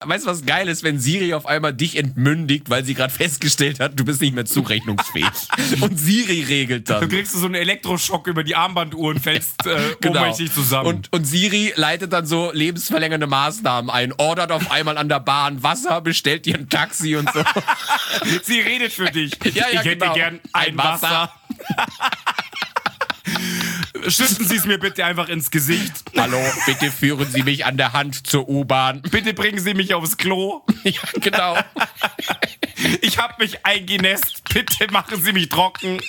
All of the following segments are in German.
Weißt du, was geil ist, wenn Siri auf einmal dich entmündigt, weil sie gerade festgestellt hat, du bist nicht mehr zurechnungsfähig. Und Siri regelt dann. Du kriegst so einen Elektroschock über die Armbanduhr und fällst ohnmächtig zusammen. Und Siri leitet dann so lebensverlängernde Maßnahmen ein, ordert auf einmal an der Bahn Wasser, bestellt dir ein Taxi und so. Sie redet für dich. Ja, ich hätte genau. gern ein Wasser. Schütten Sie es mir bitte einfach ins Gesicht. Hallo, bitte führen Sie mich an der Hand zur U-Bahn. Bitte bringen Sie mich aufs Klo. Ja, genau. Ich hab mich eingenässt. Bitte machen Sie mich trocken.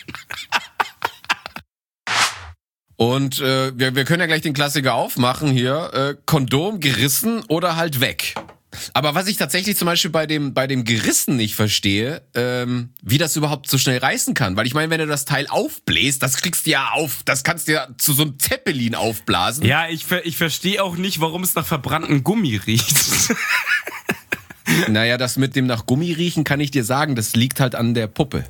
Und wir können ja gleich den Klassiker aufmachen hier. Kondom gerissen oder halt weg. Aber was ich tatsächlich zum Beispiel bei dem Gerissen nicht verstehe, wie das überhaupt so schnell reißen kann. Weil ich meine, wenn du das Teil aufbläst, das kriegst du ja auf, das kannst du ja zu so einem Zeppelin aufblasen. Ja, ich verstehe auch nicht, warum es nach verbranntem Gummi riecht. Naja, das mit dem nach Gummi riechen kann ich dir sagen, das liegt halt an der Puppe.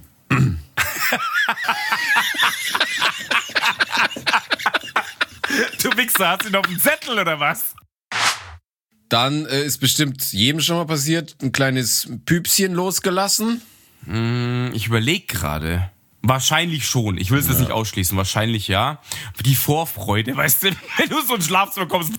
Du Wichser, hast du ihn auf dem Zettel oder was? Dann ist bestimmt jedem schon mal passiert, ein kleines Püpschen losgelassen. Ich überlege gerade. Wahrscheinlich schon. Ich will es jetzt nicht ausschließen. Wahrscheinlich ja. Die Vorfreude, weißt du, wenn du so ein Schlafzimmer kommst.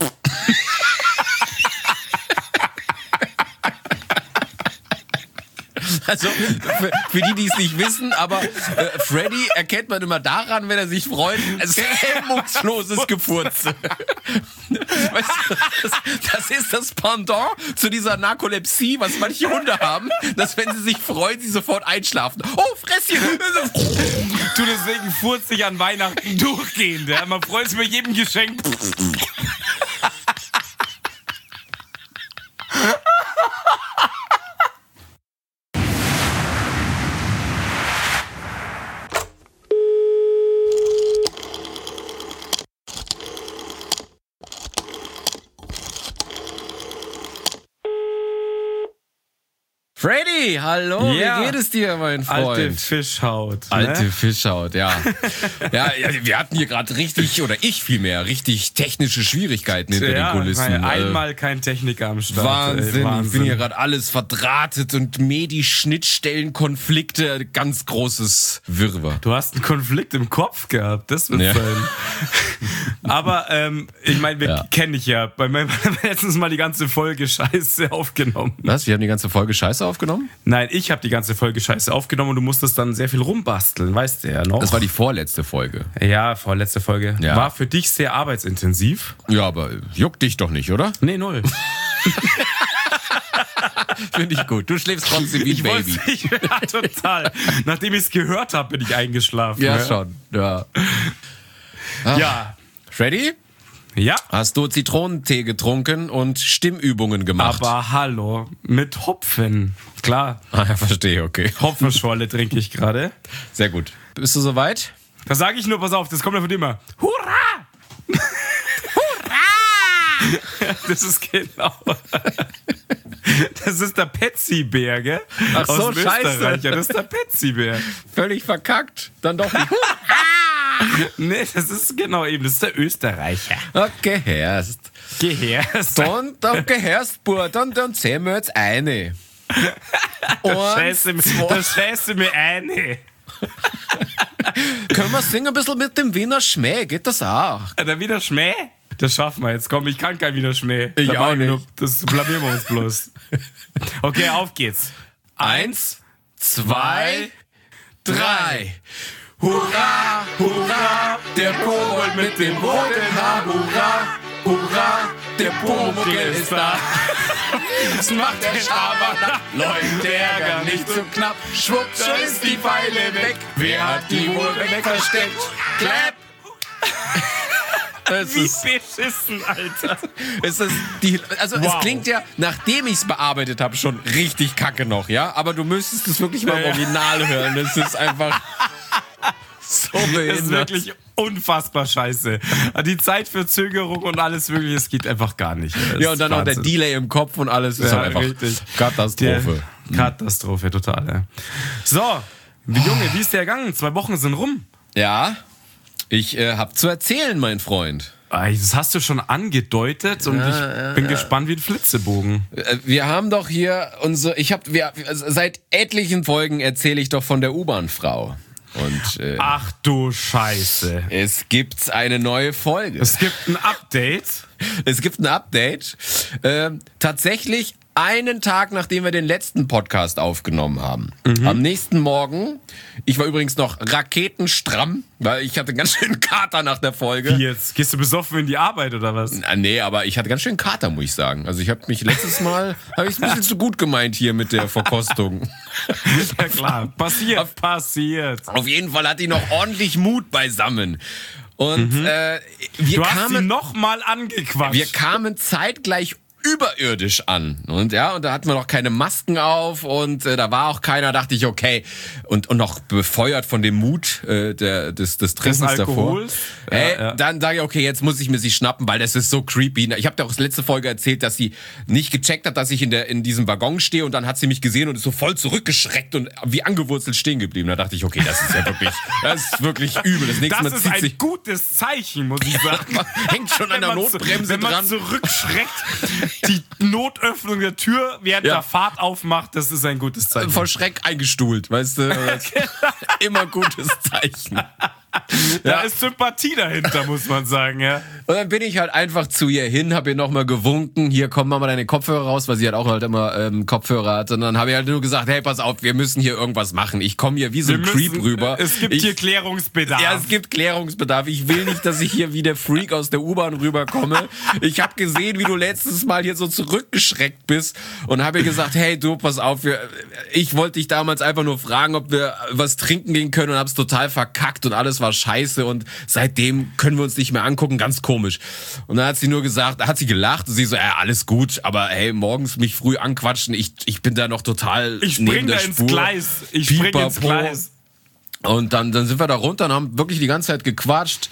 Also, für die es nicht wissen, aber Freddy erkennt man immer daran, wenn er sich freut, es ist hemmungsloses Gefurze. Weißt du, das ist das Pendant zu dieser Narkolepsie, was manche Hunde haben, dass wenn sie sich freuen, sie sofort einschlafen. Oh, Fresschen! Du, deswegen furzt dich an Weihnachten durchgehend. Ja? Man freut sich bei jedem Geschenk. Freddy, hallo, Ja. wie geht es dir, mein Freund? Alte Fischhaut. Alte Ne? Fischhaut, ja. ja. Wir hatten hier gerade richtig technische Schwierigkeiten hinter den Kulissen. Einmal kein Techniker am Start. Wahnsinn. Ey, Ich bin hier gerade alles verdrahtet und Medi-Schnittstellenkonflikte, ganz großes Wirrwarr. Du hast einen Konflikt im Kopf gehabt, das wird Ja. sein. Aber ich meine, wir kennen dich ja. Bei mir haben wir letztens mal die ganze Folge Scheiße aufgenommen. Was? Wir haben die ganze Folge Scheiße aufgenommen? Nein, ich habe die ganze Folge Scheiße aufgenommen und du musstest dann sehr viel rumbasteln, weißt du ja noch. Das war die vorletzte Folge. Ja, vorletzte Folge. Ja. War für dich sehr arbeitsintensiv. Ja, aber juckt dich doch nicht, oder? Nee, null. Finde ich gut. Du schläfst trotzdem wie ein Baby. Ja, total. Nachdem ich es gehört habe, bin ich eingeschlafen. Ja, schon. Ja. Ja. Freddy? Ja. Hast du Zitronentee getrunken und Stimmübungen gemacht? Aber hallo, mit Hopfen. Klar, Ah, ja, verstehe, okay. Hopfenschorle trinke ich gerade. Sehr gut. Bist du soweit? Da sage ich nur, pass auf, das kommt ja von dir immer. Hurra! Hurra! Das ist genau. Das ist der Petsy-Bär, gell? Ach so, Aus dem scheiße. Österreicher. Das ist der Petsy-Bär. Völlig verkackt. Dann doch nicht. Nee, das ist genau eben, das ist der Österreicher. Okay, Herst. Gehörst. Dann gehörst du, dann sehen wir jetzt eine. Da scheiße mir eine. Können wir singen ein bisschen mit dem Wiener Schmäh? Geht das auch? Der Wiener Schmäh? Das schaffen wir jetzt. Komm, ich kann kein Wiener Schmäh. Ich Da auch machen wir nicht. Das blamieren wir uns bloß. Okay, auf geht's. 1, 2, 3. Hurra, hurra, der Kobold mit dem roten Haar. Hurra, hurra, der Pumuckl ist da. Das macht der Schabernack, läuft der Ärger nicht so knapp. Schwupp, schon ist die Pfeile weg. Wer hat die wohl weg versteckt? Clap! Es Wie ist, beschissen, Alter. es Wow. klingt ja, nachdem ich es bearbeitet habe, schon richtig kacke noch, ja? Aber du müsstest es wirklich mal im Ja. Original hören. Es ist einfach so behindert. Das ist wirklich unfassbar scheiße. Die Zeitverzögerung und alles wirklich, es geht einfach gar nicht. Das Ja, und dann ist auch der Wahnsinn. Delay im Kopf und alles ist Ja, halt einfach richtig. Katastrophe. Katastrophe, total. Ja. So, Junge, wie ist der gegangen? 2 Wochen sind rum. Ja, ich hab zu erzählen, mein Freund. Das hast du schon angedeutet und ich bin gespannt wie ein Flitzebogen. Wir haben doch hier seit etlichen Folgen erzähle ich doch von der U-Bahn-Frau. Und Ach du Scheiße. es gibt eine neue Folge. Es gibt ein Update. Es gibt ein Update. Tatsächlich einen Tag, nachdem wir den letzten Podcast aufgenommen haben. Am nächsten Morgen, ich war übrigens noch raketenstramm, weil ich hatte einen ganz schönen Kater nach der Folge. Wie jetzt? Gehst du besoffen in die Arbeit oder was? Nee, aber ich hatte ganz schön Kater, muss ich sagen. Also ich habe mich letztes Mal, ein bisschen zu gut gemeint hier mit der Verkostung. Ja klar, passiert. Auf jeden Fall hat die noch ordentlich Mut beisammen. Und wir Du hast sie nochmal angequatscht. kamen zeitgleich überirdisch an. Und da hatten wir noch keine Masken auf und da war auch keiner, dachte ich, okay. Und noch befeuert von dem Mut des Trinkens davor. Dann sage ich, okay, jetzt muss ich mir sie schnappen, weil das ist so creepy. Ich habe dir auch letzte Folge erzählt, dass sie nicht gecheckt hat, dass ich in diesem Waggon stehe und dann hat sie mich gesehen und ist so voll zurückgeschreckt und wie angewurzelt stehen geblieben. Da dachte ich, okay, das ist wirklich übel. Das nächste Mal ist zieht ein sich gutes Zeichen, muss ich sagen. hängt schon an der Notbremse dran. Wenn man zurückschreckt, die Notöffnung der Tür während der Fahrt aufmacht, das ist ein gutes Zeichen. Vor Schreck eingestuhlt, weißt du? Immer gutes Zeichen. Da ist Sympathie dahinter, muss man sagen, ja. Und dann bin ich halt einfach zu ihr hin, habe ihr nochmal gewunken, hier komm mal deine Kopfhörer raus, weil sie halt auch halt immer Kopfhörer hat. Und dann habe ich halt nur gesagt, hey, pass auf, wir müssen hier irgendwas machen. Ich komme hier wie so ein Creep rüber. Es gibt hier Klärungsbedarf. Ja, es gibt Klärungsbedarf. Ich will nicht, dass ich hier wie der Freak aus der U-Bahn rüberkomme. Ich habe gesehen, wie du letztes Mal hier so zurückgeschreckt bist und habe ihr gesagt, hey, du, pass auf, ich wollte dich damals einfach nur fragen, ob wir was trinken gehen können und hab's total verkackt und alles war scheiße und seitdem können wir uns nicht mehr angucken, ganz komisch. Und dann hat sie nur gesagt, hat sie gelacht und sie so, alles gut, aber hey, morgens mich früh anquatschen, ich bin da noch total neben der Spur. Ich spring ins Gleis. Und dann sind wir da runter und haben wirklich die ganze Zeit gequatscht,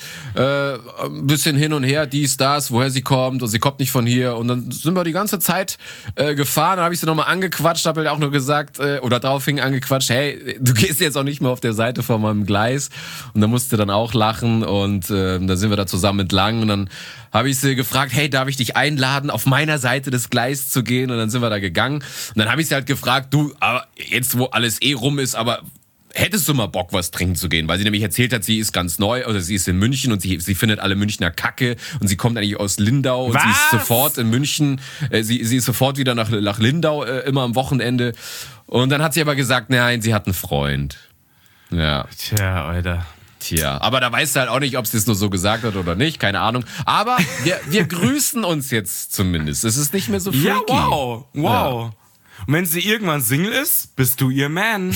ein bisschen hin und her, dies, das, woher sie kommt und sie kommt nicht von hier. Und dann sind wir die ganze Zeit gefahren, dann habe ich sie nochmal angequatscht, habe halt auch nur gesagt, oder daraufhin angequatscht, hey, du gehst jetzt auch nicht mehr auf der Seite von meinem Gleis. Und dann musste dann auch lachen und dann sind wir da zusammen entlang und dann habe ich sie gefragt, hey, darf ich dich einladen, auf meiner Seite des Gleises zu gehen? Und dann sind wir da gegangen. Und dann habe ich sie halt gefragt, du, aber jetzt wo alles rum ist, aber hättest du mal Bock, was trinken zu gehen? Weil sie nämlich erzählt hat, sie ist ganz neu, oder sie ist in München und sie findet alle Münchner Kacke und sie kommt eigentlich aus Lindau und sie ist sofort in München, sie ist sofort wieder nach Lindau, immer am Wochenende. Und dann hat sie aber gesagt, nein, sie hat einen Freund. Ja. Tja, Alter. Aber da weißt du halt auch nicht, ob sie es nur so gesagt hat oder nicht, keine Ahnung. Aber wir grüßen uns jetzt zumindest. Es ist nicht mehr so freaky. Ja, wow. Ja. Und wenn sie irgendwann Single ist, bist du ihr Man.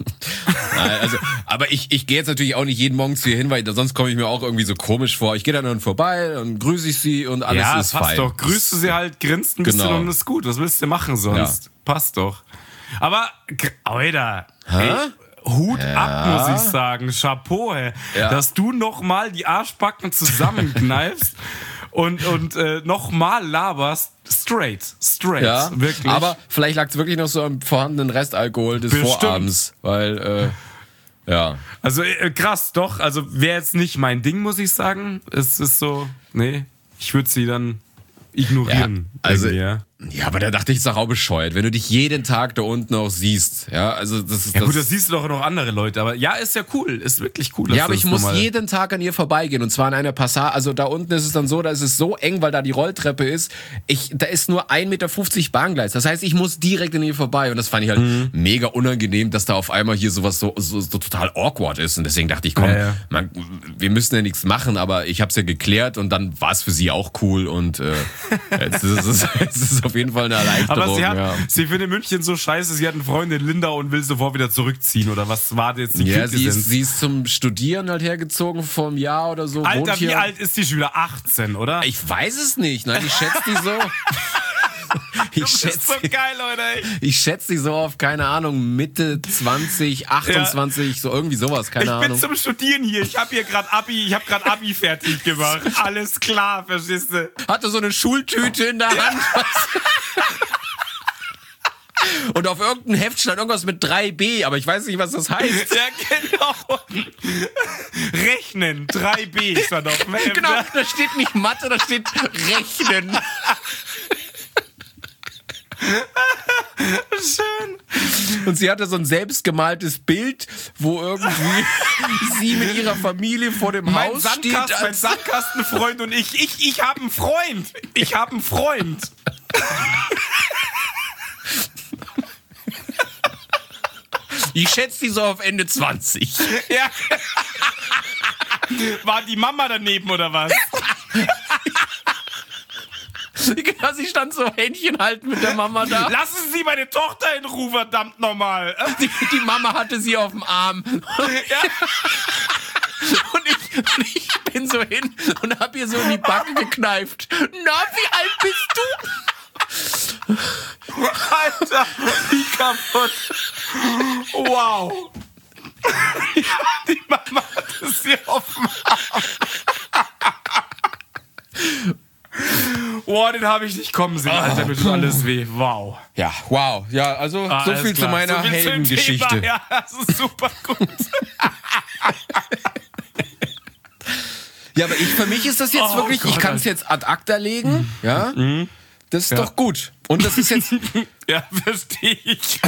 Also, aber ich gehe jetzt natürlich auch nicht jeden Morgen zu ihr hin, weil sonst komme ich mir auch irgendwie so komisch vor. Ich gehe dann vorbei und grüße ich sie und alles ist fein. Ja, passt doch. Grüßt du sie halt, grinst ein bisschen und ist gut. Was willst du machen sonst? Ja. Passt doch. Aber, Alter, Hut ab, muss ich sagen. Chapeau, ey. Ja. Dass du nochmal die Arschbacken zusammenkneifst und nochmal laberst. Straight, ja, wirklich. Aber vielleicht lag es wirklich noch so am vorhandenen Restalkohol des Vorabends, weil, Also krass, doch, also wäre jetzt nicht mein Ding, muss ich sagen. Es ist so, nee, ich würde sie dann ignorieren. Ja, also, ja, aber da dachte ich, ist doch auch bescheuert, wenn du dich jeden Tag da unten auch siehst. Ja, also das ist. Ja, gut, das siehst du doch noch andere Leute, aber ja, ist ja cool, ist wirklich cool. Ja, aber ich muss jeden Tag an ihr vorbeigehen und zwar an einer Passage. Also da unten ist es dann so, da ist es so eng, weil da die Rolltreppe ist. Da ist nur 1,50 Meter Bahngleis. Das heißt, ich muss direkt an ihr vorbei und das fand ich halt mega unangenehm, dass da auf einmal hier sowas so total awkward ist. Und deswegen dachte ich, komm, wir müssen ja nichts machen, aber ich hab's ja geklärt und dann war es für sie auch cool und jetzt ist es auf jeden Fall eine Erleichterung. Aber sie findet München so scheiße, sie hat einen Freund in Lindau und will sofort wieder zurückziehen, oder was war jetzt die Quintessenz? Sie ist zum Studieren halt hergezogen vor einem Jahr oder so. Alter, wie alt ist die schon wieder? 18, oder? Ich weiß es nicht, nein, ich schätze die so. Das ist so geil, Leute. Ich schätze die so auf, keine Ahnung, Mitte 20, 28, so irgendwie sowas, keine Ahnung. Ich bin zum Studieren hier, ich habe gerade Abi fertig gemacht. Alles klar, verstehst du? Hatte so eine Schultüte in der Hand. Und auf irgendeinem Heft stand irgendwas mit 3b, aber ich weiß nicht, was das heißt. Ja, genau. Rechnen, 3b stand auf dem Heft. Genau, da steht nicht Mathe, da steht Rechnen. Schön. Und sie hatte so ein selbstgemaltes Bild, wo irgendwie sie mit ihrer Familie vor dem Haus steht. Mein Sandkastenfreund und ich habe einen Freund. Ich habe einen Freund. Ich schätze die so auf Ende 20. Ja. War die Mama daneben oder was? Genau, sie stand so Händchen halten mit der Mama da. Lassen Sie meine Tochter in Ruhe, verdammt nochmal. Die Mama hatte sie auf dem Arm. Ja. Und ich bin so hin und hab ihr so in die Backen gekneift. Na, wie alt bist du? Alter, wie kaputt. Wow. Die Mama hatte sie auf dem Arm. Boah, den habe ich nicht kommen sehen, Alter, mir tut alles weh. Wow. Ja, wow. Ja, also so viel zu meiner Heldengeschichte. Ja, das ist super gut. Ja, aber für mich ist das jetzt wirklich, Gott, ich kann es jetzt ad acta legen, ja. Das ist doch gut. Und das ist jetzt... Ja, verstehe ich.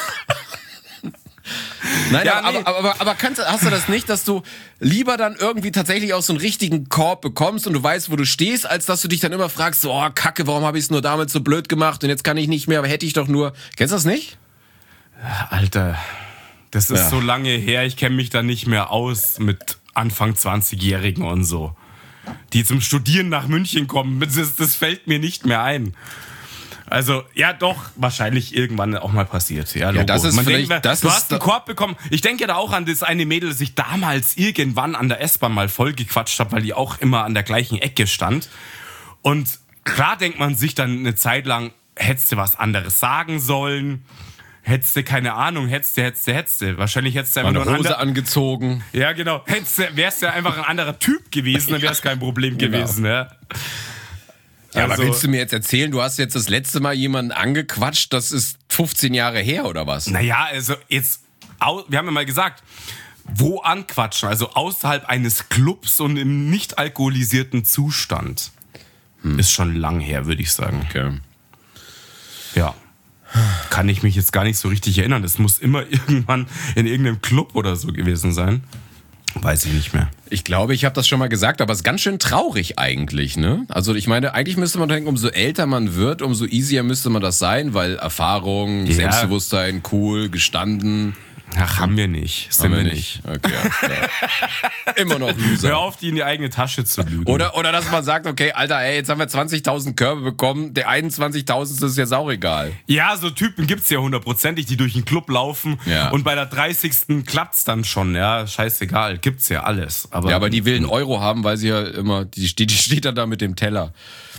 Nein, ja, aber hast du das nicht, dass du lieber dann irgendwie tatsächlich auch so einen richtigen Korb bekommst und du weißt, wo du stehst, als dass du dich dann immer fragst, so, oh, Kacke, warum habe ich es nur damals so blöd gemacht und jetzt kann ich nicht mehr, aber hätte ich doch nur... Kennst du das nicht? Alter, das ist so lange her, ich kenne mich da nicht mehr aus mit Anfang 20-Jährigen und so. Die zum Studieren nach München kommen, das fällt mir nicht mehr ein. Also, ja doch, wahrscheinlich irgendwann auch mal passiert. Ja, Logo. Das ist Man vielleicht... denkt, du hast einen Korb bekommen. Ich denke da auch an das eine Mädel, das ich damals irgendwann an der S-Bahn mal vollgequatscht habe, weil die auch immer an der gleichen Ecke stand. Und klar denkt man sich dann eine Zeit lang, hättest du was anderes sagen sollen, hättest du, keine Ahnung, hättest du. Wahrscheinlich hättest du einfach nur eine Hose angezogen. Ja, genau. Wärst du einfach ein anderer Typ gewesen, dann wäre es kein Problem gewesen. Ja. Ja, aber willst du mir jetzt erzählen, du hast jetzt das letzte Mal jemanden angequatscht, das ist 15 Jahre her oder was? Naja, also jetzt, wir haben ja mal gesagt, wo anquatschen, also außerhalb eines Clubs und im nicht alkoholisierten Zustand. Ist schon lang her, würde ich sagen. Okay. Ja. Kann ich mich jetzt gar nicht so richtig erinnern. Das muss immer irgendwann in irgendeinem Club oder so gewesen sein. Weiß ich nicht mehr. Ich glaube, ich habe das schon mal gesagt, aber es ist ganz schön traurig eigentlich, ne? Also ich meine, eigentlich müsste man denken, umso älter man wird, umso easier müsste man das sein, weil Erfahrung, Selbstbewusstsein, cool, gestanden. Ach, haben wir nicht. Sind wir nicht. Okay, ja. Immer noch Loser. Hör auf, die in die eigene Tasche zu lügen. Oder dass man sagt, okay, Alter, ey, jetzt haben wir 20.000 Körbe bekommen, der 21.000. ist jetzt auch egal. Ja, so Typen gibt's ja hundertprozentig, die durch den Club laufen und bei der 30. klappt's dann schon, ja, scheißegal, gibt's ja alles. Aber die will einen Euro haben, weil sie ja immer, die steht dann da mit dem Teller.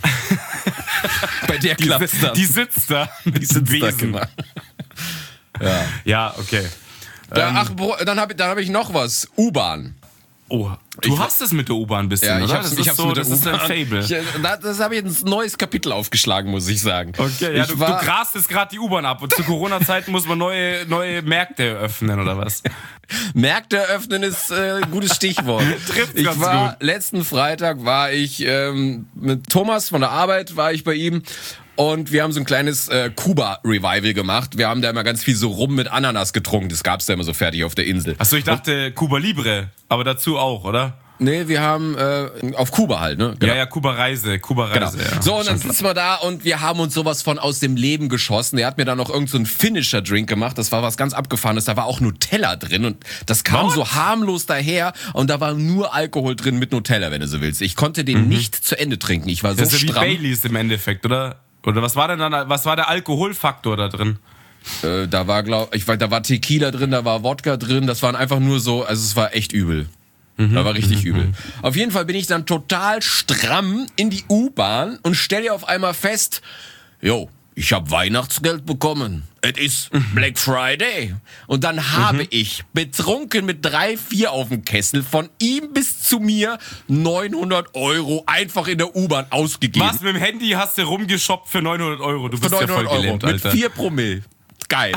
Bei der klappt's dann. Die sitzt da mit dem Besen. Da, genau. Ja, okay. Dann hab ich noch was. U-Bahn. Oh, du hast es mit der U-Bahn ein bisschen, oder? Das ist ein Fable. Das habe ich ein neues Kapitel aufgeschlagen, muss ich sagen. Okay, ja, du grast jetzt gerade die U-Bahn ab und zu Corona-Zeiten muss man neue Märkte eröffnen, oder was? Märkte eröffnen ist ein gutes Stichwort. Letzten Freitag war ich mit Thomas von der Arbeit, war ich bei ihm. Und wir haben so ein kleines Kuba-Revival gemacht. Wir haben da immer ganz viel so Rum mit Ananas getrunken. Das gab's da immer so fertig auf der Insel. Achso, ich dachte Cuba Libre, aber dazu auch, oder? Nee, wir haben auf Kuba halt, ne? Genau. Ja, Kuba-Reise. Genau. Ja. So, und dann sitzen wir da und wir haben uns sowas von aus dem Leben geschossen. Er hat mir dann noch irgend so einen Finisher-Drink gemacht. Das war was ganz Abgefahrenes. Da war auch Nutella drin und das kam so harmlos daher und da war nur Alkohol drin mit Nutella, wenn du so willst. Ich konnte den nicht zu Ende trinken. Ich war so stramm. Das ist ja wie Baileys im Endeffekt, oder? Oder was war denn dann, was war der Alkoholfaktor da drin? Da war Tequila drin, da war Wodka drin, das waren einfach nur so, also es war echt übel. Da war richtig übel. Auf jeden Fall bin ich dann total stramm in die U-Bahn und stelle auf einmal fest, ich habe Weihnachtsgeld bekommen. Es ist Black Friday. Und dann habe ich betrunken mit 3-4 auf dem Kessel von ihm bis zu mir 900 € einfach in der U-Bahn ausgegeben. Was, mit dem Handy hast du rumgeshoppt für 900 €? Du bist ja voll gelähmt, Alter. Mit 4 Promille. geil.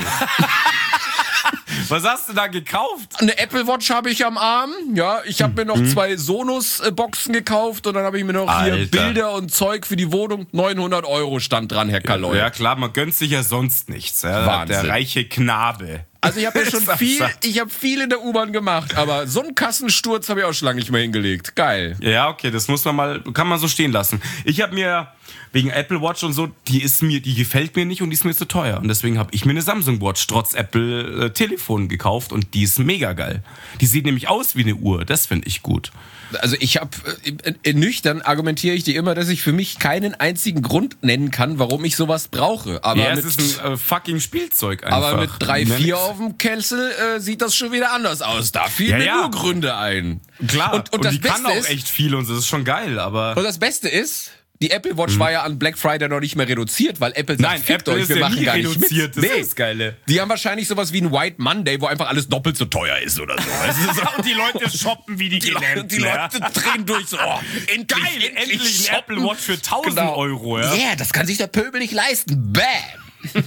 Was hast du da gekauft? Eine Apple Watch habe ich am Arm. Ja, ich habe mir noch 2 Sonos-Boxen gekauft und dann habe ich mir noch hier Bilder und Zeug für die Wohnung. 900 € stand dran, Herr Kaloy. Ja klar, man gönnt sich ja sonst nichts. Ja? Wahnsinn. Der reiche Knabe. Also ich habe ja schon viel in der U-Bahn gemacht, aber so einen Kassensturz habe ich auch schon lange nicht mehr hingelegt. Geil. Ja, okay, das kann man so stehen lassen. Ich habe mir wegen Apple Watch und so, die gefällt mir nicht und die ist mir zu teuer. Und deswegen habe ich mir eine Samsung Watch trotz Apple Telefon gekauft und die ist mega geil. Die sieht nämlich aus wie eine Uhr, das finde ich gut. Also ich habe, nüchtern argumentiere ich dir immer, dass ich für mich keinen einzigen Grund nennen kann, warum ich sowas brauche. Aber ja, es ist ein fucking Spielzeug einfach. Aber mit 3-4 auf dem Kessel sieht das schon wieder anders aus. Da fielen mir nur Gründe ein. Klar, und die kann auch echt viel und das ist schon geil. Aber und das Beste ist, die Apple Watch war ja an Black Friday noch nicht mehr reduziert, weil Apple sagt, fickt euch, wir machen gar nicht mit. Das ist das Geile. Die haben wahrscheinlich sowas wie ein White Monday, wo einfach alles doppelt so teuer ist oder so. Und die Leute shoppen wie die Gelähmten. Die Leute drehen durch so, endlich ein Apple Watch für 1.000 €. Ja, yeah, das kann sich der Pöbel nicht leisten. Bam!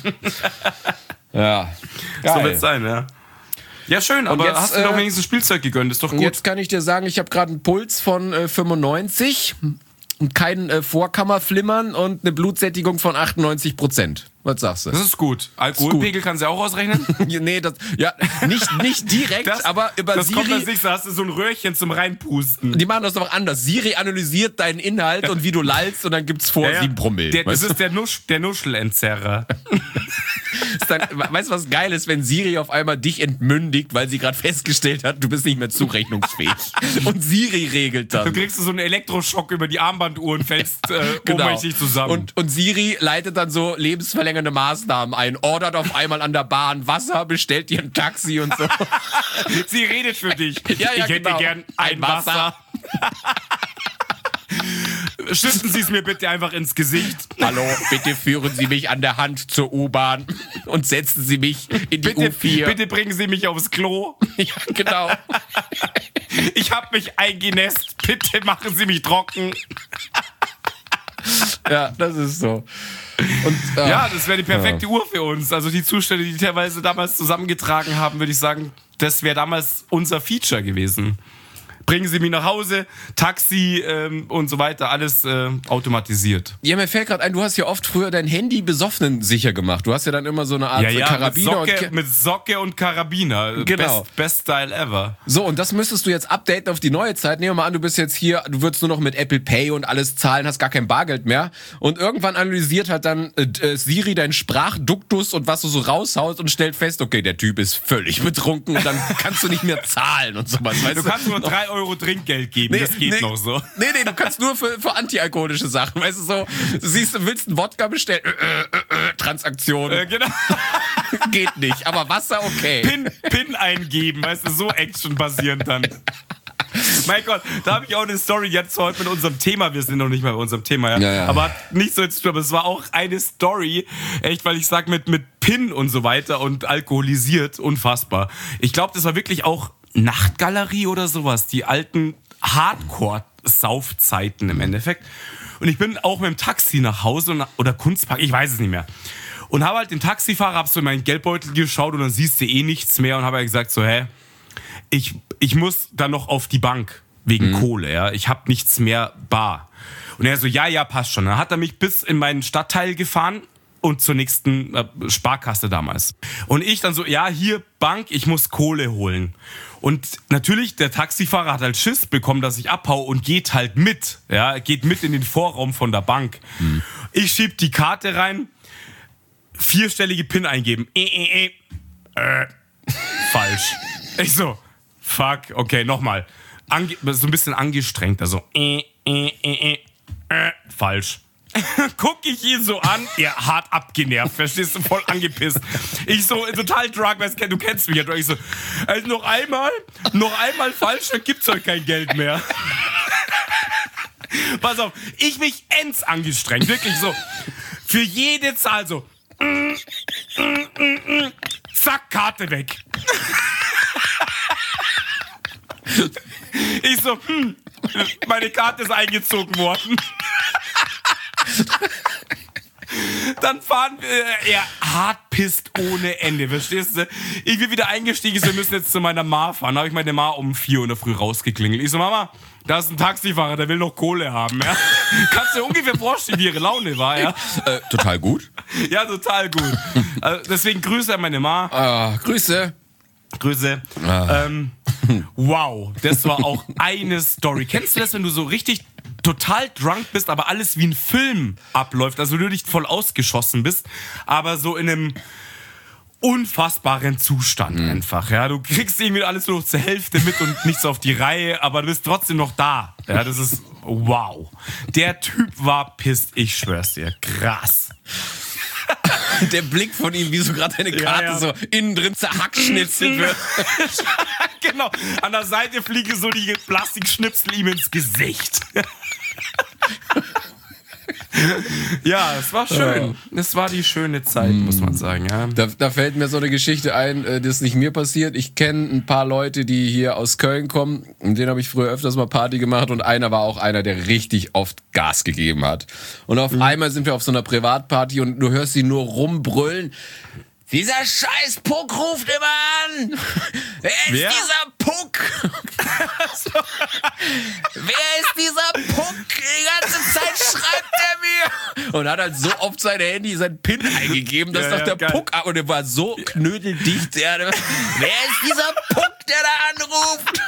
Ja, geil. So wird's sein, ja. Ja, schön, aber jetzt, hast du doch wenigstens Spielzeug gegönnt, ist doch gut. Jetzt kann ich dir sagen, ich habe gerade einen Puls von 95 und kein Vorkammerflimmern und eine Blutsättigung von 98%. Was sagst du? Das ist gut. Alkoholpegel kannst du auch ausrechnen? Nee, nicht direkt, aber über das Siri... Das kommt nicht, da hast du so ein Röhrchen zum Reinpusten. Die machen das doch anders. Siri analysiert deinen Inhalt und wie du lallst und dann gibt's 7 Promille. Das ist der Nuschelentzerrer. Weißt du, was geil ist, wenn Siri auf einmal dich entmündigt, weil sie gerade festgestellt hat, du bist nicht mehr zurechnungsfähig. Und Siri regelt dann. Du kriegst so einen Elektroschock über die Armbanduhr und fällst ohnmächtig zusammen. Und Siri leitet dann so lebensverlängernde Maßnahmen ein, ordert auf einmal an der Bahn Wasser, bestellt dir ein Taxi und so. Sie redet für dich. Ja, ich hätte gern ein Wasser. Schütten Sie es mir bitte einfach ins Gesicht. Hallo, bitte führen Sie mich an der Hand zur U-Bahn und setzen Sie mich in die U4. Bitte bringen Sie mich aufs Klo. Ja, genau. Ich habe mich eingenässt. Bitte machen Sie mich trocken. Ja, das ist so. Und, ja, das wäre die perfekte Uhr für uns. Also die Zustände, die teilweise damals zusammengetragen haben, würde ich sagen, das wäre damals unser Feature gewesen. Bringen Sie mich nach Hause, Taxi und so weiter, alles automatisiert. Ja, mir fällt gerade ein, du hast ja oft früher dein Handy besoffen sicher gemacht. Du hast ja dann immer so eine Art Karabiner. Mit Socke und Karabiner. Genau. Best Style ever. So, und das müsstest du jetzt updaten auf die neue Zeit. Nehmen wir mal an, du bist jetzt hier, du würdest nur noch mit Apple Pay und alles zahlen, hast gar kein Bargeld mehr. Und irgendwann analysiert halt dann Siri deinen Sprachduktus und was du so raushaust und stellt fest, okay, der Typ ist völlig betrunken und dann kannst du nicht mehr zahlen und sowas. Weißt du kannst nur 3 € Trinkgeld geben, das geht noch so. Nee, du kannst nur für antialkoholische Sachen, weißt du, so, du willst einen Wodka bestellen, Transaktion. Genau. Geht nicht, aber Wasser okay. PIN eingeben, weißt du, so actionbasierend dann. Mein Gott, da habe ich auch eine Story jetzt heute mit unserem Thema. Wir sind noch nicht mal bei unserem Thema, ja. Aber nicht so jetzt, aber es war auch eine Story, echt, weil ich sag mit PIN und so weiter und alkoholisiert, unfassbar. Ich glaube, das war wirklich auch Nachtgalerie oder sowas, die alten Hardcore-Saufzeiten im Endeffekt. Und ich bin auch mit dem Taxi nach Hause oder Kunstpark, ich weiß es nicht mehr. Und habe halt den Taxifahrer, hab so in meinen Geldbeutel geschaut und dann siehst du nichts mehr und habe halt gesagt so, ich muss dann noch auf die Bank wegen Kohle, ja. Ich habe nichts mehr bar. Und er so, ja, passt schon. Dann hat er mich bis in meinen Stadtteil gefahren und zur nächsten Sparkasse damals. Und ich dann so, ja, hier Bank, ich muss Kohle holen. Und natürlich, der Taxifahrer hat halt Schiss bekommen, dass ich abhau und geht halt mit. Ja, geht mit in den Vorraum von der Bank. Ich schieb die Karte rein, 4-stellige PIN eingeben. Falsch. Ich so, fuck, okay, nochmal. So ein bisschen angestrengt, also falsch. Guck ich ihn so an, hart abgenervt, verstehst du, voll angepisst. Ich so, total drunk, du kennst mich ja. Ich so, also noch einmal falsch, dann gibt's heute kein Geld mehr. Pass auf, ich mich angestrengt, wirklich so. Für jede Zahl so. Zack, Karte weg. Ich so, meine Karte ist eingezogen worden. Dann fahren wir, er hart pisst ohne Ende, verstehst du? Ich bin wieder eingestiegen, wir müssen jetzt zu meiner Ma fahren. Da habe ich meine Ma um 4 Uhr in der Früh rausgeklingelt. Ich so, Mama, da ist ein Taxifahrer, der will noch Kohle haben, ja? Kannst du dir ungefähr vorstellen, wie ihre Laune war, ja? Total gut. Ja, total gut. Also deswegen Grüße an meine Ma. Grüße. Wow, das war auch eine Story. Kennst du das, wenn du so richtig total drunk bist, aber alles wie ein Film abläuft, also du nicht voll ausgeschossen bist, aber so in einem unfassbaren Zustand einfach, ja, du kriegst irgendwie alles nur noch zur Hälfte mit und nichts auf die Reihe, aber du bist trotzdem noch da, ja, das ist wow. Der Typ war pisst, ich schwör's dir, krass. Der Blick von ihm, wie so gerade eine Karte so innen drin zerhackschnitzelt wird. Genau, an der Seite fliegen so die Plastikschnipsel ihm ins Gesicht. Ja, es war schön. Es war die schöne Zeit, muss man sagen. Ja. Da fällt mir so eine Geschichte ein, das ist nicht mir passiert. Ich kenne ein paar Leute, die hier aus Köln kommen. Und denen habe ich früher öfters mal Party gemacht. Und einer war auch einer, der richtig oft Gas gegeben hat. Und auf einmal sind wir auf so einer Privatparty und du hörst sie nur rumbrüllen. Dieser scheiß Puck ruft immer an! Wer ist dieser Puck? Wer ist dieser Puck? Die ganze Zeit schreibt er mir! Und hat halt so oft sein Handy, sein PIN eingegeben, dass doch der geil. Puck... Und er war so knödeldicht. Wer ist dieser Puck, der da anruft?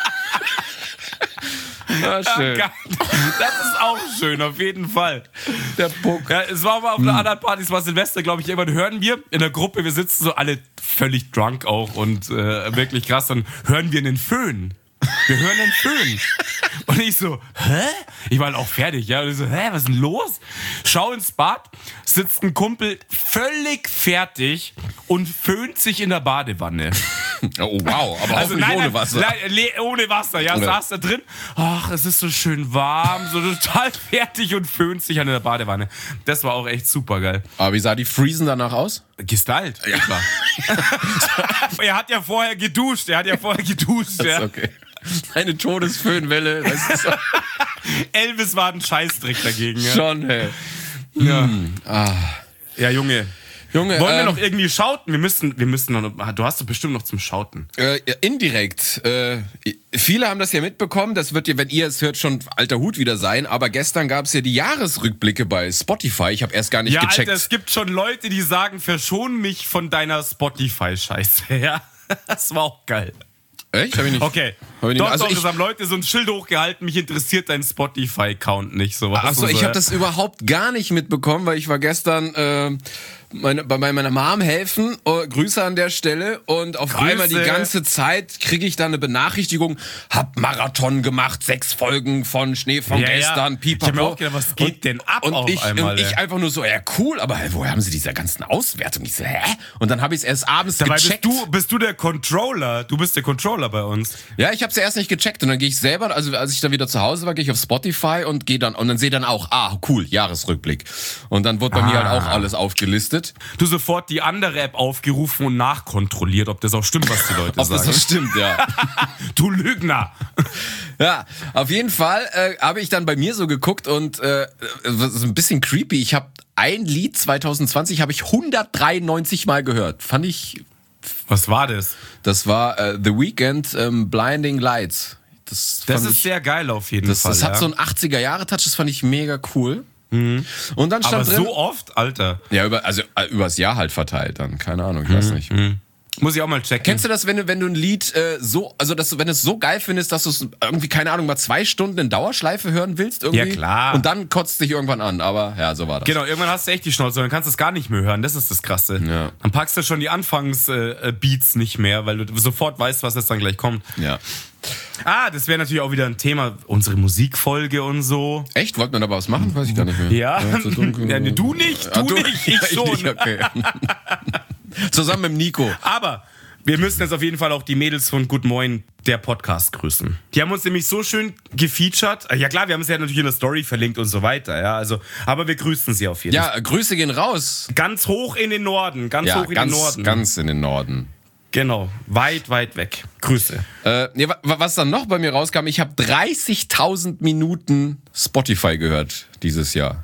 Ah, schön. Das ist auch schön, auf jeden Fall. Der Puck. Ja, es war aber auf einer anderen Party, es war Silvester, glaube ich, irgendwann hören wir in der Gruppe, wir sitzen so alle völlig drunk auch und wirklich krass, dann hören wir einen Föhn. Wir hören einen Föhn. Und ich so, hä? Ich war halt auch fertig, ja. Und ich so, was ist denn los? Schau ins Bad, sitzt ein Kumpel völlig fertig und föhnt sich in der Badewanne. Oh wow, aber also hoffentlich ohne Wasser. Ohne Wasser, ja, saß da drin. Ach, es ist so schön warm, so total fertig und föhnt sich an der Badewanne. Das war auch echt super geil. Aber wie sah die Friesen danach aus? Gestylt, ja klar. Er hat ja vorher geduscht, Das ist okay. Eine Todesföhnwelle. Das ist so. Elvis war ein Scheißdreck dagegen. Ja. Schon, hey. Ja. Ja, Junge, wollen wir noch irgendwie schauten? Wir müssen noch, du hast doch bestimmt noch zum Schauten. Indirekt. Viele haben das ja mitbekommen, das wird ja, wenn ihr es hört, schon alter Hut wieder sein, aber gestern gab es ja die Jahresrückblicke bei Spotify, ich habe erst gar nicht gecheckt. Alter, es gibt schon Leute, die sagen, verschon mich von deiner Spotify-Scheiße, ja. Das war auch geil. Echt? Hab ich nicht. Okay. Es haben Leute so ein Schild hochgehalten, mich interessiert dein Spotify-Account nicht. Achso, ich habe das überhaupt gar nicht mitbekommen, weil ich war gestern bei meiner Mom helfen, Grüße an der Stelle, und auf einmal die ganze Zeit kriege ich da eine Benachrichtigung, hab Marathon gemacht, 6 Folgen von Schnee von gestern, pipapo. Ich hab mir auch gedacht, was geht denn ab und ich einfach nur so, ja cool, aber woher haben sie diese ganzen Auswertungen? Ich so, hä? Und dann habe ich es erst abends gecheckt. Bist du der Controller? Du bist der Controller bei uns. Ja, ich habe es erst nicht gecheckt und dann gehe ich selber, also als ich dann wieder zu Hause war, gehe ich auf Spotify und dann sehe dann auch, cool, Jahresrückblick. Und dann wurde bei mir halt auch alles aufgelistet. Du sofort die andere App aufgerufen und nachkontrolliert, ob das auch stimmt, was die Leute sagen. Ob das auch stimmt, ja. Du Lügner. Ja, auf jeden Fall habe ich dann bei mir so geguckt und so ein bisschen creepy. Ich habe ein Lied 2020 habe ich 193 Mal gehört. Fand ich... Was war das? Das war The Weeknd, Blinding Lights. Das ist sehr geil auf jeden Fall. Das hat so einen 80er-Jahre-Touch, das fand ich mega cool. Mhm. Und dann stand aber drin, so oft, Alter. Ja, übers Jahr halt verteilt dann, keine Ahnung, ich weiß nicht. Muss ich auch mal checken. Kennst du das, wenn du ein Lied wenn du es so geil findest, dass du es irgendwie, keine Ahnung, mal 2 Stunden in Dauerschleife hören willst irgendwie? Ja, klar. Und dann kotzt dich irgendwann an, aber ja, so war das. Genau, irgendwann hast du echt die Schnauze, dann kannst du es gar nicht mehr hören, das ist das Krasse. Ja. Dann packst du schon die Anfangsbeats nicht mehr, weil du sofort weißt, was jetzt dann gleich kommt. Ja. Das wäre natürlich auch wieder ein Thema, unsere Musikfolge und so. Echt? Wollten wir da was machen? Weiß ich gar nicht mehr. Ja, nee, du nicht, ich schon. Nicht, okay. Zusammen mit dem Nico. Aber wir müssen jetzt auf jeden Fall auch die Mädels von Good Moin, der Podcast, grüßen. Die haben uns nämlich so schön gefeatured. Ja klar, wir haben es ja natürlich in der Story verlinkt und so weiter. Ja, also, aber wir grüßen sie auf jeden Fall. Ja, Grüße gehen raus. Ganz hoch in den Norden. Ganz in den Norden. Genau, weit, weit weg. Grüße. Was dann noch bei mir rauskam, ich habe 30.000 Minuten Spotify gehört dieses Jahr.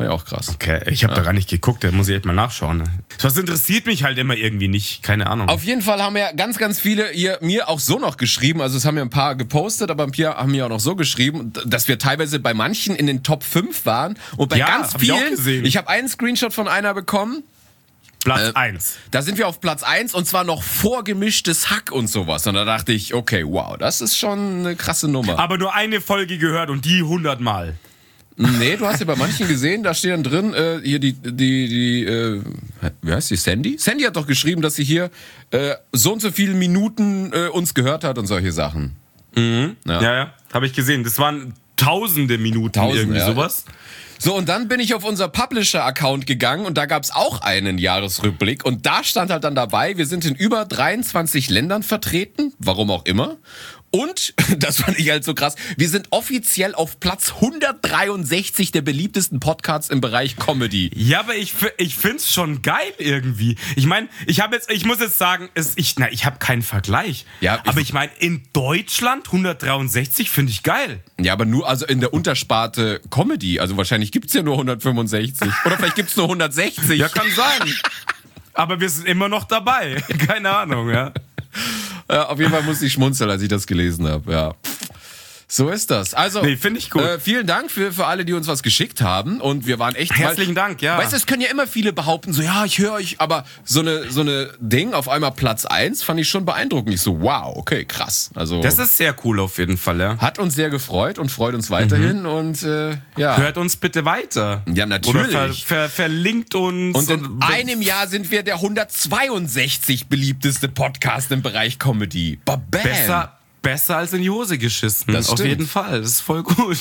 War ja auch krass. Okay, ich habe da gar nicht geguckt, da muss ich echt mal nachschauen. Das interessiert mich halt immer irgendwie nicht, keine Ahnung. Auf jeden Fall haben ja ganz, ganz viele hier mir auch so noch geschrieben, also es haben ja ein paar gepostet, aber ein paar haben mir auch noch so geschrieben, dass wir teilweise bei manchen in den Top 5 waren und bei ganz vielen, ich habe einen Screenshot von einer bekommen, Platz 1. Da sind wir auf Platz 1 und zwar noch vor gemischtes Hack und sowas. Und da dachte ich, okay, wow, das ist schon eine krasse Nummer. Aber nur eine Folge gehört und die 100 Mal. Nee, du hast ja bei manchen gesehen, da steht dann drin, hier die wie heißt die, Sandy? Sandy hat doch geschrieben, dass sie hier so und so viele Minuten uns gehört hat und solche Sachen. Mhm. Ja, habe ich gesehen. Das waren tausende Minuten irgendwie sowas. So, und dann bin ich auf unser Publisher-Account gegangen und da gab's auch einen Jahresrückblick und da stand halt dann dabei, wir sind in über 23 Ländern vertreten, warum auch immer. Und, das fand ich halt so krass, wir sind offiziell auf Platz 163 der beliebtesten Podcasts im Bereich Comedy. Ja, aber ich find's schon geil irgendwie. Ich meine, ich muss jetzt sagen, ich habe keinen Vergleich. Ja, aber ich meine, in Deutschland 163 finde ich geil. Ja, aber nur also in der Untersparte Comedy. Also wahrscheinlich gibt's ja nur 165. Oder vielleicht gibt's nur 160. Ja, kann sein. Aber wir sind immer noch dabei. Keine Ahnung, ja. Ja, auf jeden Fall musste ich schmunzeln, als ich das gelesen habe, ja. So ist das. Also, finde ich gut. Vielen Dank für alle, die uns was geschickt haben. Und wir waren echt Herzlichen Dank, ja. Weißt du, es können ja immer viele behaupten, so, ja, ich höre euch. Aber so eine Ding, auf einmal Platz 1, fand ich schon beeindruckend. Ich so, wow, okay, krass. Also, das ist sehr cool auf jeden Fall, ja. Hat uns sehr gefreut und freut uns weiterhin. Und ja. Hört uns bitte weiter. Ja, natürlich. Oder verlinkt uns. Und in einem Jahr sind wir der 162 beliebteste Podcast im Bereich Comedy. Bam. Besser als in die Hose geschissen. Das stimmt. Auf jeden Fall. Das ist voll gut.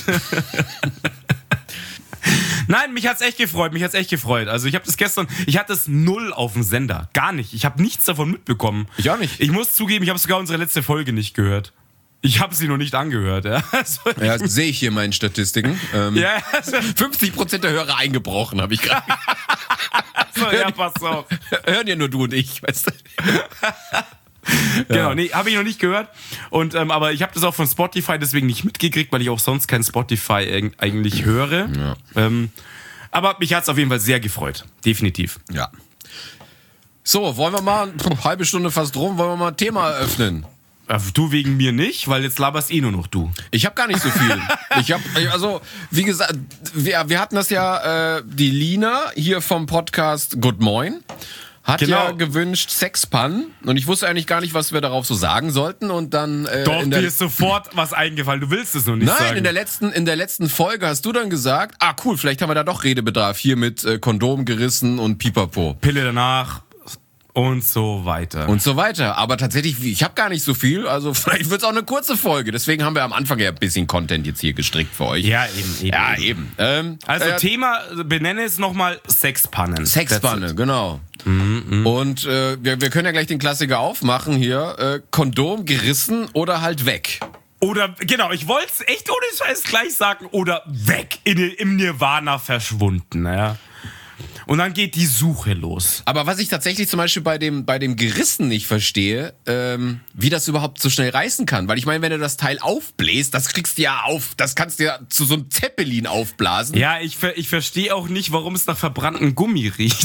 Nein, mich hat's echt gefreut. Also ich hatte es 0 auf dem Sender. Gar nicht. Ich habe nichts davon mitbekommen. Ich auch nicht. Ich muss zugeben, ich habe sogar unsere letzte Folge nicht gehört. Ich habe sie noch nicht angehört. Ja, ja, sehe ich hier in meinen Statistiken. 50% der Hörer eingebrochen, habe ich gerade. So, ja, pass auf. Hören ja nur du und ich, weißt du. Genau, nee, habe ich noch nicht gehört. Und aber ich habe das auch von Spotify deswegen nicht mitgekriegt, weil ich auch sonst kein Spotify eigentlich höre. Ja. Aber mich hat's auf jeden Fall sehr gefreut. Definitiv. Ja. So, wollen wir mal, halbe Stunde fast rum, wollen wir mal ein Thema eröffnen? Du wegen mir nicht, weil jetzt laberst nur noch du. Ich habe gar nicht so viel. Also, wie gesagt, wir hatten das ja, die Lina hier vom Podcast Good Moin hat ja gewünscht Sexpannen und ich wusste eigentlich gar nicht, was wir darauf so sagen sollten und dann Doch, dir ist sofort was eingefallen, du willst es noch nicht sagen. Nein, in der letzten Folge hast du dann gesagt, cool, vielleicht haben wir da doch Redebedarf hier mit Kondom gerissen und Pipapo. Pille danach und so weiter. Aber tatsächlich, ich habe gar nicht so viel, also vielleicht wird es auch eine kurze Folge, deswegen haben wir am Anfang ja ein bisschen Content jetzt hier gestrickt für euch. Ja, eben. Thema, benenne es nochmal Sexpannen. Sexpanne, genau. Und wir können ja gleich den Klassiker aufmachen hier. Kondom gerissen oder halt weg. Oder, genau, ich wollte es echt ohne Scheiß gleich sagen. Oder weg, im Nirvana verschwunden. Ja. Und dann geht die Suche los. Aber was ich tatsächlich zum Beispiel bei dem Gerissen nicht verstehe, wie das überhaupt so schnell reißen kann. Weil ich meine, wenn du das Teil aufbläst, das kriegst du ja auf, das kannst du ja zu so einem Zeppelin aufblasen. Ja, ich verstehe auch nicht, warum es nach verbranntem Gummi riecht.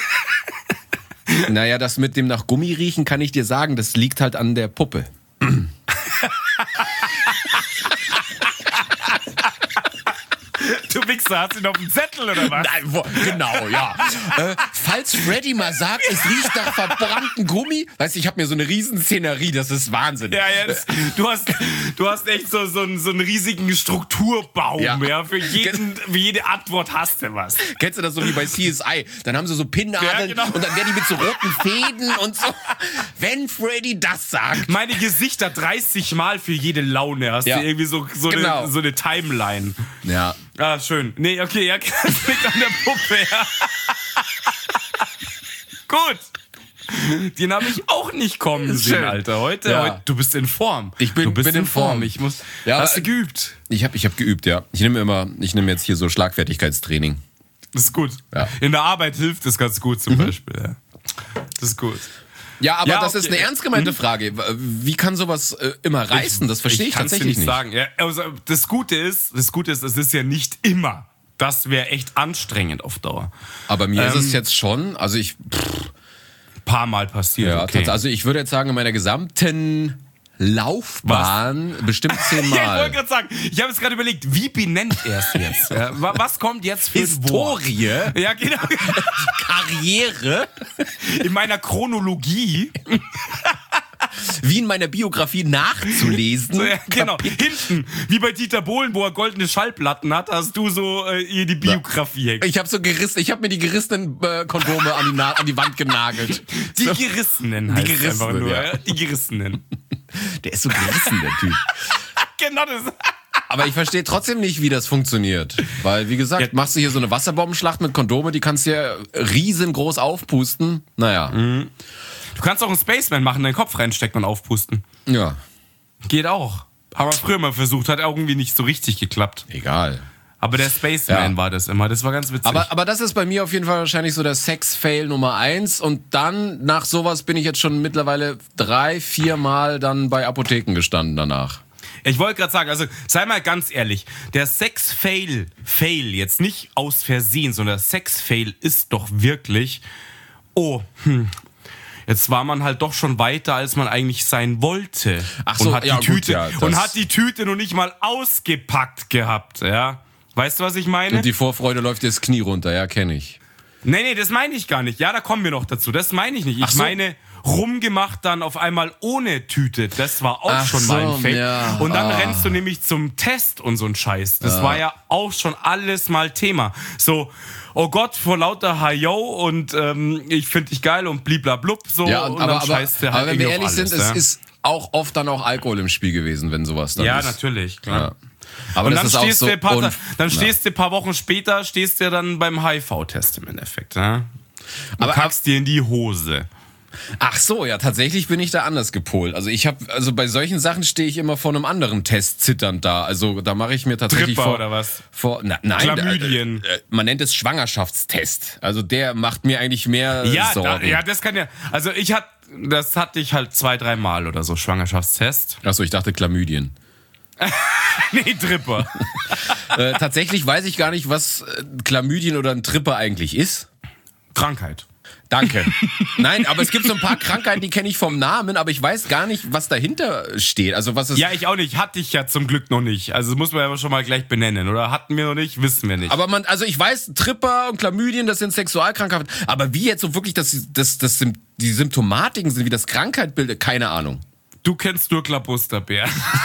Naja, das mit dem nach Gummi riechen kann ich dir sagen, das liegt halt an der Puppe. Du Wichser, hast du ihn auf dem Zettel oder was? Nein, genau, ja. Falls Freddy mal sagt, es riecht nach verbranntem Gummi, weißt du, ich habe mir so eine Riesenszenerie, das ist Wahnsinn. Ja, du hast echt so einen riesigen Strukturbaum, ja. Für jede Antwort hast du was. Kennst du das so wie bei CSI? Dann haben sie so Pinnnadeln und dann werden die mit so roten Fäden und so. Wenn Freddy das sagt. Meine Gesichter 30 Mal für jede Laune hast du irgendwie so eine Timeline. Ja. Ah, schön. Nee, okay, ja, das liegt an der Puppe, ja. Gut. Den habe ich auch nicht kommen sehen, Alter. Heute, du bist in Form. Du bist in Form. Hast du geübt? Ich hab geübt, ja. Ich nehme jetzt hier so Schlagfertigkeitstraining. Das ist gut. Ja. In der Arbeit hilft das ganz gut zum Beispiel. Ja. Das ist gut. Ja, aber das ist eine ernst gemeinte Frage. Wie kann sowas immer reißen? Das verstehe ich tatsächlich nicht. Sagen. Ja, also das Gute ist, es ist ja nicht immer das wäre echt anstrengend auf Dauer. Aber mir ist es jetzt schon, also paar Mal passiert. Ja, okay. Also ich würde jetzt sagen, in meiner gesamten Laufbahn bestimmt 10 Mal. Ja, ich wollte gerade sagen, ich habe jetzt gerade überlegt, wie benennt er es jetzt? Ja, was kommt jetzt für Historie? ein Wort? Ja, genau. Karriere? In meiner Chronologie. Wie in meiner Biografie nachzulesen. So, ja, genau. Hinten, wie bei Dieter Bohlen, wo er goldene Schallplatten hat, hast du so hier die Biografie hängen. Ich habe mir die gerissenen Kondome an die Wand genagelt. Die Gerissenen heißt die Gerissenen, einfach nur. ja. Die Gerissenen. Der ist so gerissen, der Typ. Genau das. Aber ich verstehe trotzdem nicht, wie das funktioniert. Weil, wie gesagt, machst du hier so eine Wasserbombenschlacht mit Kondome, die kannst du ja riesengroß aufpusten. Naja. Du kannst auch einen Spaceman machen, deinen Kopf reinstecken und aufpusten. Ja. Geht auch. Haben wir früher mal versucht, hat irgendwie nicht so richtig geklappt. Egal. Aber der Spaceman war das immer, das war ganz witzig. Aber das ist bei mir auf jeden Fall wahrscheinlich so der Sex-Fail Nummer 1. Und dann, nach sowas, bin ich jetzt schon mittlerweile 3-4 Mal dann bei Apotheken gestanden danach. Ich wollte gerade sagen, also sei mal ganz ehrlich, der Sex-Fail jetzt nicht aus Versehen, sondern der Sex-Fail ist doch wirklich, jetzt war man halt doch schon weiter, als man eigentlich sein wollte. Ach so, und hat ja, die Tüte, gut, ja, und hat die Tüte noch nicht mal ausgepackt gehabt, ja. Weißt du, was ich meine? Und die Vorfreude läuft dir das Knie runter, ja, kenne ich. Nee, das meine ich gar nicht. Ja, da kommen wir noch dazu. Das meine ich nicht. Ich meine, rumgemacht dann auf einmal ohne Tüte. Das war auch schon mal ein Fake. Ja. Und dann rennst du nämlich zum Test und so ein Scheiß. Das war ja auch schon alles mal Thema. So, oh Gott, vor lauter Hayo und ich finde dich geil und bliblablub. So, Ja, und dann scheißt der halt aber wenn wir irgendwie ehrlich auf alles, sind, es ist auch oft dann auch Alkohol im Spiel gewesen, wenn sowas dann ist. Ja, natürlich, klar. Ja. Aber Und das dann ist auch stehst so du ein paar Wochen später, stehst du dann beim HIV-Test im Endeffekt. Ja? Aber kackst dir in die Hose. Ach so, ja, tatsächlich bin ich da anders gepolt. Also bei solchen Sachen stehe ich immer vor einem anderen Test zitternd da. Also da mache ich mir tatsächlich Tripper oder was? Nein, Chlamydien. Man nennt es Schwangerschaftstest. Also der macht mir eigentlich mehr Sorgen. Das kann ja. Also das hatte ich halt 2-3 Mal oder so, Schwangerschaftstest. Achso, ich dachte Chlamydien. Nee, Tripper. Tatsächlich weiß ich gar nicht, was Chlamydien oder ein Tripper eigentlich ist. Krankheit. Danke. Nein, aber es gibt so ein paar Krankheiten, die kenne ich vom Namen, aber ich weiß gar nicht, was dahinter steht. Also was ist? Ja, ich auch nicht. Hatte ich ja zum Glück noch nicht. Also muss man ja schon mal gleich benennen. Oder hatten wir noch nicht, wissen wir nicht. Aber ich weiß, Tripper und Chlamydien, das sind Sexualkrankheiten. Aber wie jetzt so wirklich die Symptomatiken sind, wie das Krankheit bildet, keine Ahnung. Du kennst nur Klabusterbär.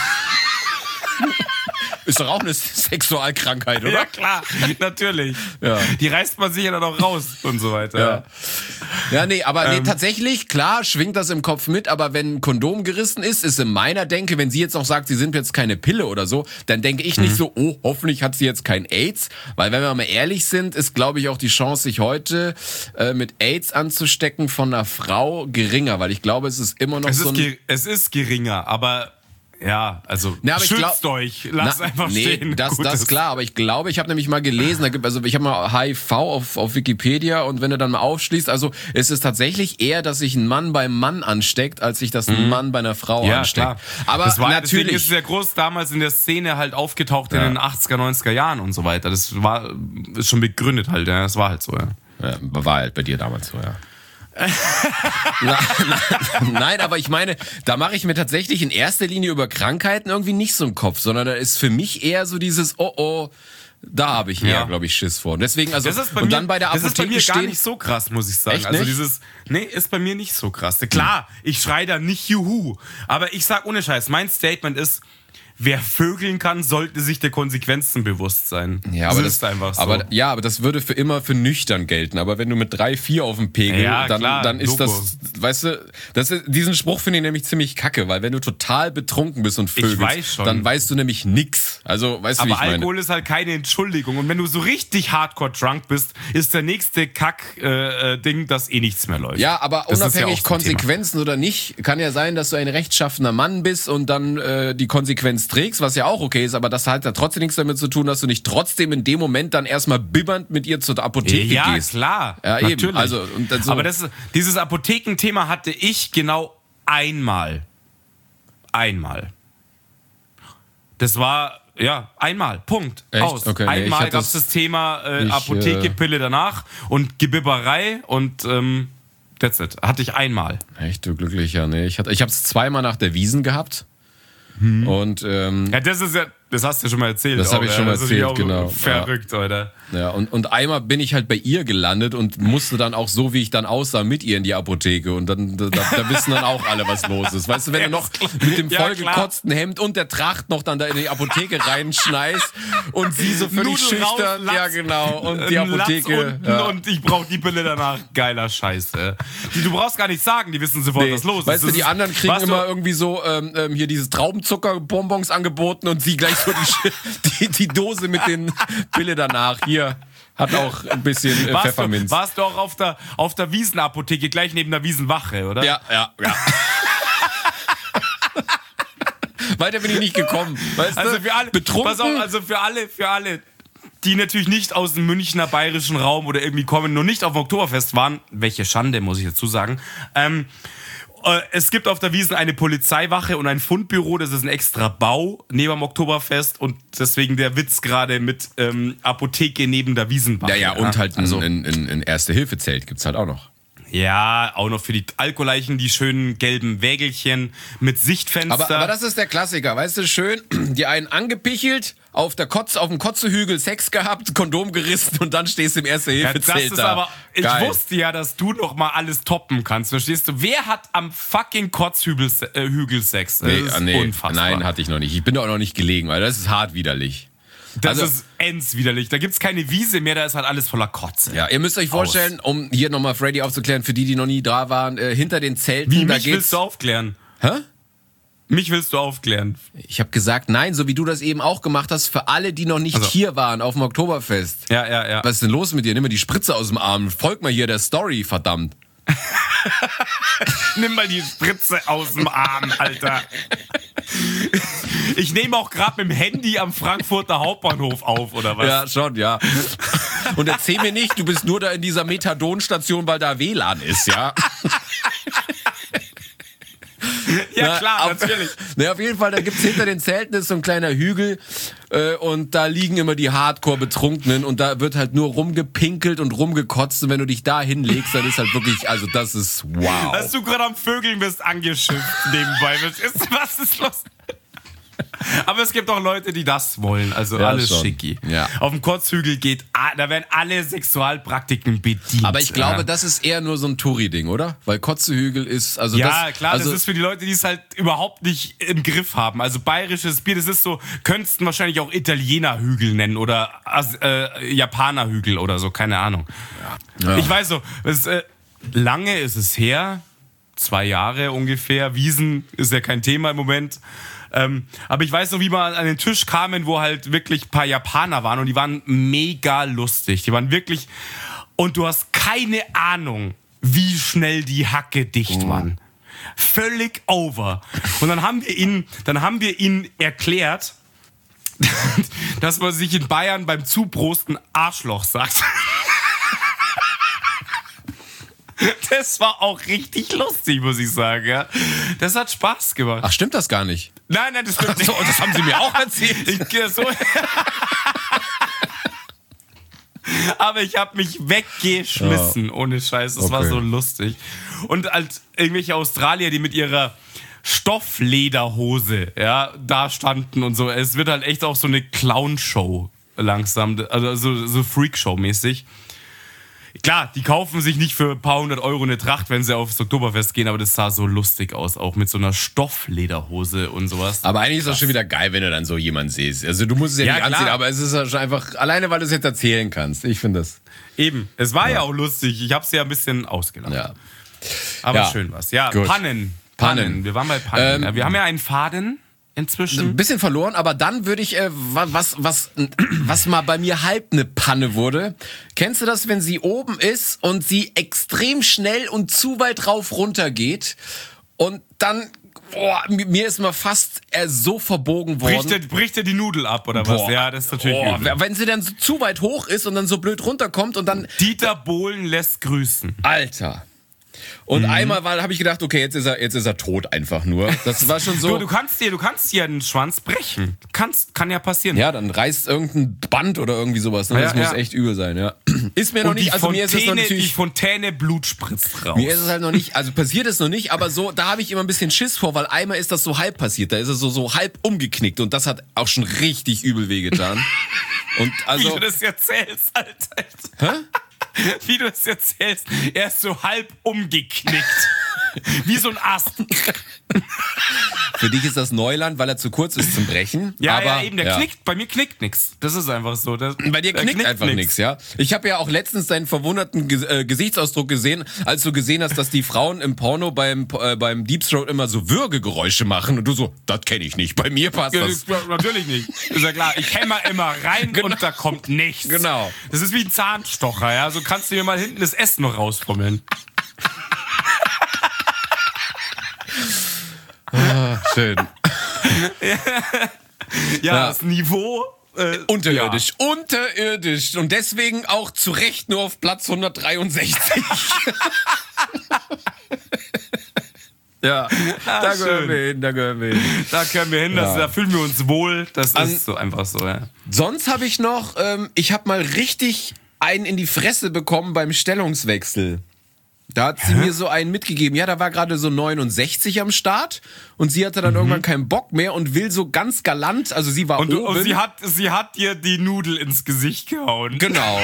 Ist doch auch eine Sexualkrankheit, oder? Ja, klar, natürlich. Ja. Die reißt man sich ja dann auch raus und so weiter. Ja, nee, tatsächlich, klar, schwingt das im Kopf mit, aber wenn ein Kondom gerissen ist in meiner Denke, wenn sie jetzt noch sagt, sie sind jetzt keine Pille oder so, dann denke ich nicht so, hoffentlich hat sie jetzt kein AIDS, weil wenn wir mal ehrlich sind, ist, glaube ich, auch die Chance, sich heute mit AIDS anzustecken von einer Frau geringer, weil ich glaube, es ist immer noch es ist geringer, aber ja, also schützt euch, lasst einfach stehen. Das ist klar, aber ich glaube, ich habe nämlich mal gelesen, ich habe mal HIV auf Wikipedia und wenn du dann mal aufschließt, also es ist tatsächlich eher, dass sich ein Mann beim Mann ansteckt, als sich das ein Mann bei einer Frau ansteckt. Klar. Aber das war, natürlich deswegen ist es ja groß damals in der Szene halt aufgetaucht in den 80er, 90er Jahren und so weiter. Das ist schon begründet halt, ja, das war halt so, ja. Ja, war halt bei dir damals so, ja. Nein, aber ich meine, da mache ich mir tatsächlich in erster Linie über Krankheiten irgendwie nicht so einen Kopf, sondern da ist für mich eher so dieses da habe ich eher, glaube ich, Schiss vor. Und deswegen, also, das ist bei und mir, dann bei der Apotheke das ist bei mir gar nicht so krass, muss ich sagen. Echt also nicht? ist bei mir nicht so krass. Klar, ich schreie da nicht Juhu, aber ich sag ohne Scheiß, mein Statement ist, wer vögeln kann, sollte sich der Konsequenzen bewusst sein. Ja, aber das ist einfach so. Aber das würde immer für nüchtern gelten. Aber wenn du mit 3-4 auf dem Pegel, dann ist Logo. Das, weißt du, diesen Spruch finde ich nämlich ziemlich kacke, weil wenn du total betrunken bist und vögelst, dann weißt du nämlich nix. Also, weißt du, wie ich meine? Aber Alkohol ist halt keine Entschuldigung. Und wenn du so richtig hardcore drunk bist, ist der nächste Kack-Ding, dass nichts mehr läuft. Ja, aber das unabhängig so Konsequenzen oder nicht, kann ja sein, dass du ein rechtschaffener Mann bist und dann die Konsequenz trägst, was ja auch okay ist, aber das hat ja trotzdem nichts damit zu tun, dass du nicht trotzdem in dem Moment dann erstmal bibbernd mit ihr zur Apotheke gehst. Klar, ja, natürlich. Eben. Also, und dann so. Aber dieses Apothekenthema hatte ich genau einmal. Das war Ja, einmal. Punkt. Echt? Aus. Okay, einmal gab es das Thema Apotheke, Pille danach und Gebibberei und that's it. Hatte ich einmal. Echt, du Glücklicher. Nee, ich habe es zweimal nach der Wiesn gehabt. Und ja, das hast du ja schon mal erzählt. Das habe ich schon mal erzählt, genau. Verrückt, Alter. Ja, und einmal bin ich halt bei ihr gelandet und musste dann auch so, wie ich dann aussah, mit ihr in die Apotheke. Und dann da wissen dann auch alle, was los ist. Weißt du, wenn du noch mit dem vollgekotzten Hemd und der Tracht noch dann da in die Apotheke reinschneist und sie so völlig Nudel schüchtern. raus, ja, genau. Und die Apotheke. Und ich brauche die Pille danach. Geiler Scheiß. Du brauchst gar nicht sagen, die wissen sofort, was los ist. Weißt du, die anderen kriegen immer irgendwie so hier dieses Traubenzuckerbonbons angeboten und sie gleich so die Dose mit den Pille danach. Hier hat auch ein bisschen Pfefferminz. Warst du auch auf der Wiesenapotheke, gleich neben der Wiesenwache, oder? Ja. Weiter bin ich nicht gekommen. Weißt also du? für alle, betrunken. Pass auf, also für alle, die natürlich nicht aus dem Münchner bayerischen Raum oder irgendwie kommen, nur nicht auf dem Oktoberfest waren, welche Schande, muss ich dazu sagen, es gibt auf der Wiesn eine Polizeiwache und ein Fundbüro, das ist ein extra Bau neben dem Oktoberfest und deswegen der Witz gerade mit Apotheke neben der Wiesenwache. Ja, und halt ein Erste-Hilfe-Zelt gibt's halt auch noch. Ja, auch noch für die Alkoholleichen die schönen gelben Wägelchen mit Sichtfenster. Aber das ist der Klassiker, weißt du, schön, die einen angepichelt, auf dem Kotzehügel Sex gehabt, Kondom gerissen und dann stehst du im Erste-Hilfe-Zelt das ist aber, ich wusste ja, dass du noch mal alles toppen kannst. Verstehst du? Wer hat am fucking Kotzhügel Sex? Das ist unfassbar. Nein, hatte ich noch nicht. Ich bin da auch noch nicht gelegen, weil das ist hart widerlich. Das ist widerlich. Da gibt's keine Wiese mehr, da ist halt alles voller Kotze. Ja, ihr müsst euch vorstellen, um hier nochmal Freddy aufzuklären, für die noch nie da waren, hinter den Zelten. Wie, mich willst du aufklären? Hä? Mich willst du aufklären? Ich habe gesagt, nein, so wie du das eben auch gemacht hast, für alle, die noch nicht hier waren auf dem Oktoberfest. Ja. Was ist denn los mit dir? Nimm mal die Spritze aus dem Arm. Folg mal hier der Story, verdammt. Nimm mal die Spritze aus dem Arm, Alter. Ich nehme auch gerade mit dem Handy am Frankfurter Hauptbahnhof auf, oder was? Ja, schon, ja. Und erzähl mir nicht, du bist nur da in dieser Methadonstation, weil da WLAN ist, ja? Ja, klar, natürlich. Auf jeden Fall, da gibt's hinter den Zelten ist so ein kleiner Hügel und da liegen immer die Hardcore-Betrunkenen und da wird halt nur rumgepinkelt und rumgekotzt und wenn du dich da hinlegst, dann ist halt wirklich, also das ist wow. Dass du gerade am Vögeln bist, angeschifft nebenbei. Was ist los? Aber es gibt auch Leute, die das wollen, also ja, alles schon. Schicki. Ja. Auf dem Kotzhügel da werden alle Sexualpraktiken bedient. Aber ich glaube, das ist eher nur so ein Touri-Ding, oder? Weil Kotzhügel ist, also ja, klar, das ist für die Leute, die es halt überhaupt nicht im Griff haben. Also bayerisches Bier, das ist so, könntest du wahrscheinlich auch Italienerhügel nennen oder Japanerhügel oder so, keine Ahnung. Ja. Ich weiß so, lange ist es her, 2 Jahre ungefähr, Wiesn ist ja kein Thema im Moment. Aber ich weiß noch, wie wir an den Tisch kamen, wo halt wirklich ein paar Japaner waren und die waren mega lustig. Die waren wirklich... Und du hast keine Ahnung, wie schnell die Hacke dicht waren. Völlig over. Und dann haben wir ihnen erklärt, dass man sich in Bayern beim Zuprosten Arschloch sagt. Das war auch richtig lustig, muss ich sagen. Ja. Das hat Spaß gemacht. Ach, stimmt das gar nicht? Nein, das stimmt nicht. So, das haben sie mir auch erzählt. Aber ich habe mich weggeschmissen, ohne Scheiß. Das war so lustig. Und als irgendwelche Australier, die mit ihrer Stofflederhose da standen und so. Es wird halt echt auch so eine Clown-Show langsam, also so Freakshow-mäßig. Klar, die kaufen sich nicht für ein paar 100 Euro eine Tracht, wenn sie aufs Oktoberfest gehen, aber das sah so lustig aus, auch mit so einer Stofflederhose und sowas. Aber eigentlich ist das schon wieder geil, wenn du dann so jemanden siehst. Also du musst es ja nicht anziehen, aber es ist ja schon einfach, alleine weil du es jetzt erzählen kannst. Ich finde das. Eben, es war ja auch lustig. Ich habe es ja ein bisschen ausgelacht. Ja. Aber schön was. Ja, gut. Pannen. Wir waren bei Pannen. Wir haben ja einen Faden inzwischen. Ein bisschen verloren, aber dann würde ich, was mal bei mir halb eine Panne wurde. Kennst du das, wenn sie oben ist und sie extrem schnell und zu weit rauf runter geht und dann, mir ist mal fast so verbogen worden. Bricht dir die Nudel ab oder was? Ja, das ist natürlich übel. Wenn sie dann so zu weit hoch ist und dann so blöd runterkommt und dann... Dieter Bohlen lässt grüßen. Alter. Und einmal habe ich gedacht, okay, jetzt ist er tot einfach nur. Das war schon so. Du kannst dir einen Schwanz brechen. Kann ja passieren. Ja, dann reißt irgendein Band oder irgendwie sowas. Ne? Das muss echt übel sein, ja. Ist mir noch nicht, also mir ist es noch natürlich... Die Fontäne Blut spritzt raus. Mir ist es halt noch nicht, also passiert es noch nicht, aber so, da habe ich immer ein bisschen Schiss vor, weil einmal ist das so halb passiert. Da ist es so halb umgeknickt und das hat auch schon richtig übel wehgetan. Und also... Wie du das erzählst, Alter. Hä? Wie du es erzählst, er ist so halb umgeknickt. Wie so ein Ast. Für dich ist das Neuland, weil er zu kurz ist zum Brechen. Ja, aber, ja, eben, der knickt. Bei mir knickt nichts. Das ist einfach so. Bei dir knickt einfach nichts, ja. Ich habe ja auch letztens deinen verwunderten Gesichtsausdruck gesehen, als du gesehen hast, dass die Frauen im Porno beim Deep Throat immer so Würgegeräusche machen und du so, das kenne ich nicht. Bei mir passt das. Natürlich nicht. Ist ja klar. Ich hämmer immer rein und da kommt nichts. Genau. Das ist wie ein Zahnstocher, ja. So kannst du mir mal hinten das Essen noch rausfummeln. Schön. Ja, das Niveau... Unterirdisch. Ja. Unterirdisch. Und deswegen auch zu Recht nur auf Platz 163. Ja, da gehören wir hin, Da gehören wir hin, da fühlen wir uns wohl. Das ist so einfach so, ja. Sonst habe ich noch, ich habe mal richtig einen in die Fresse bekommen beim Stellungswechsel. Da hat sie mir so einen mitgegeben. Ja, da war gerade so 69 am Start und sie hatte dann irgendwann keinen Bock mehr und will so ganz galant, also sie war oben. Und sie hat dir die Nudel ins Gesicht gehauen. Genau.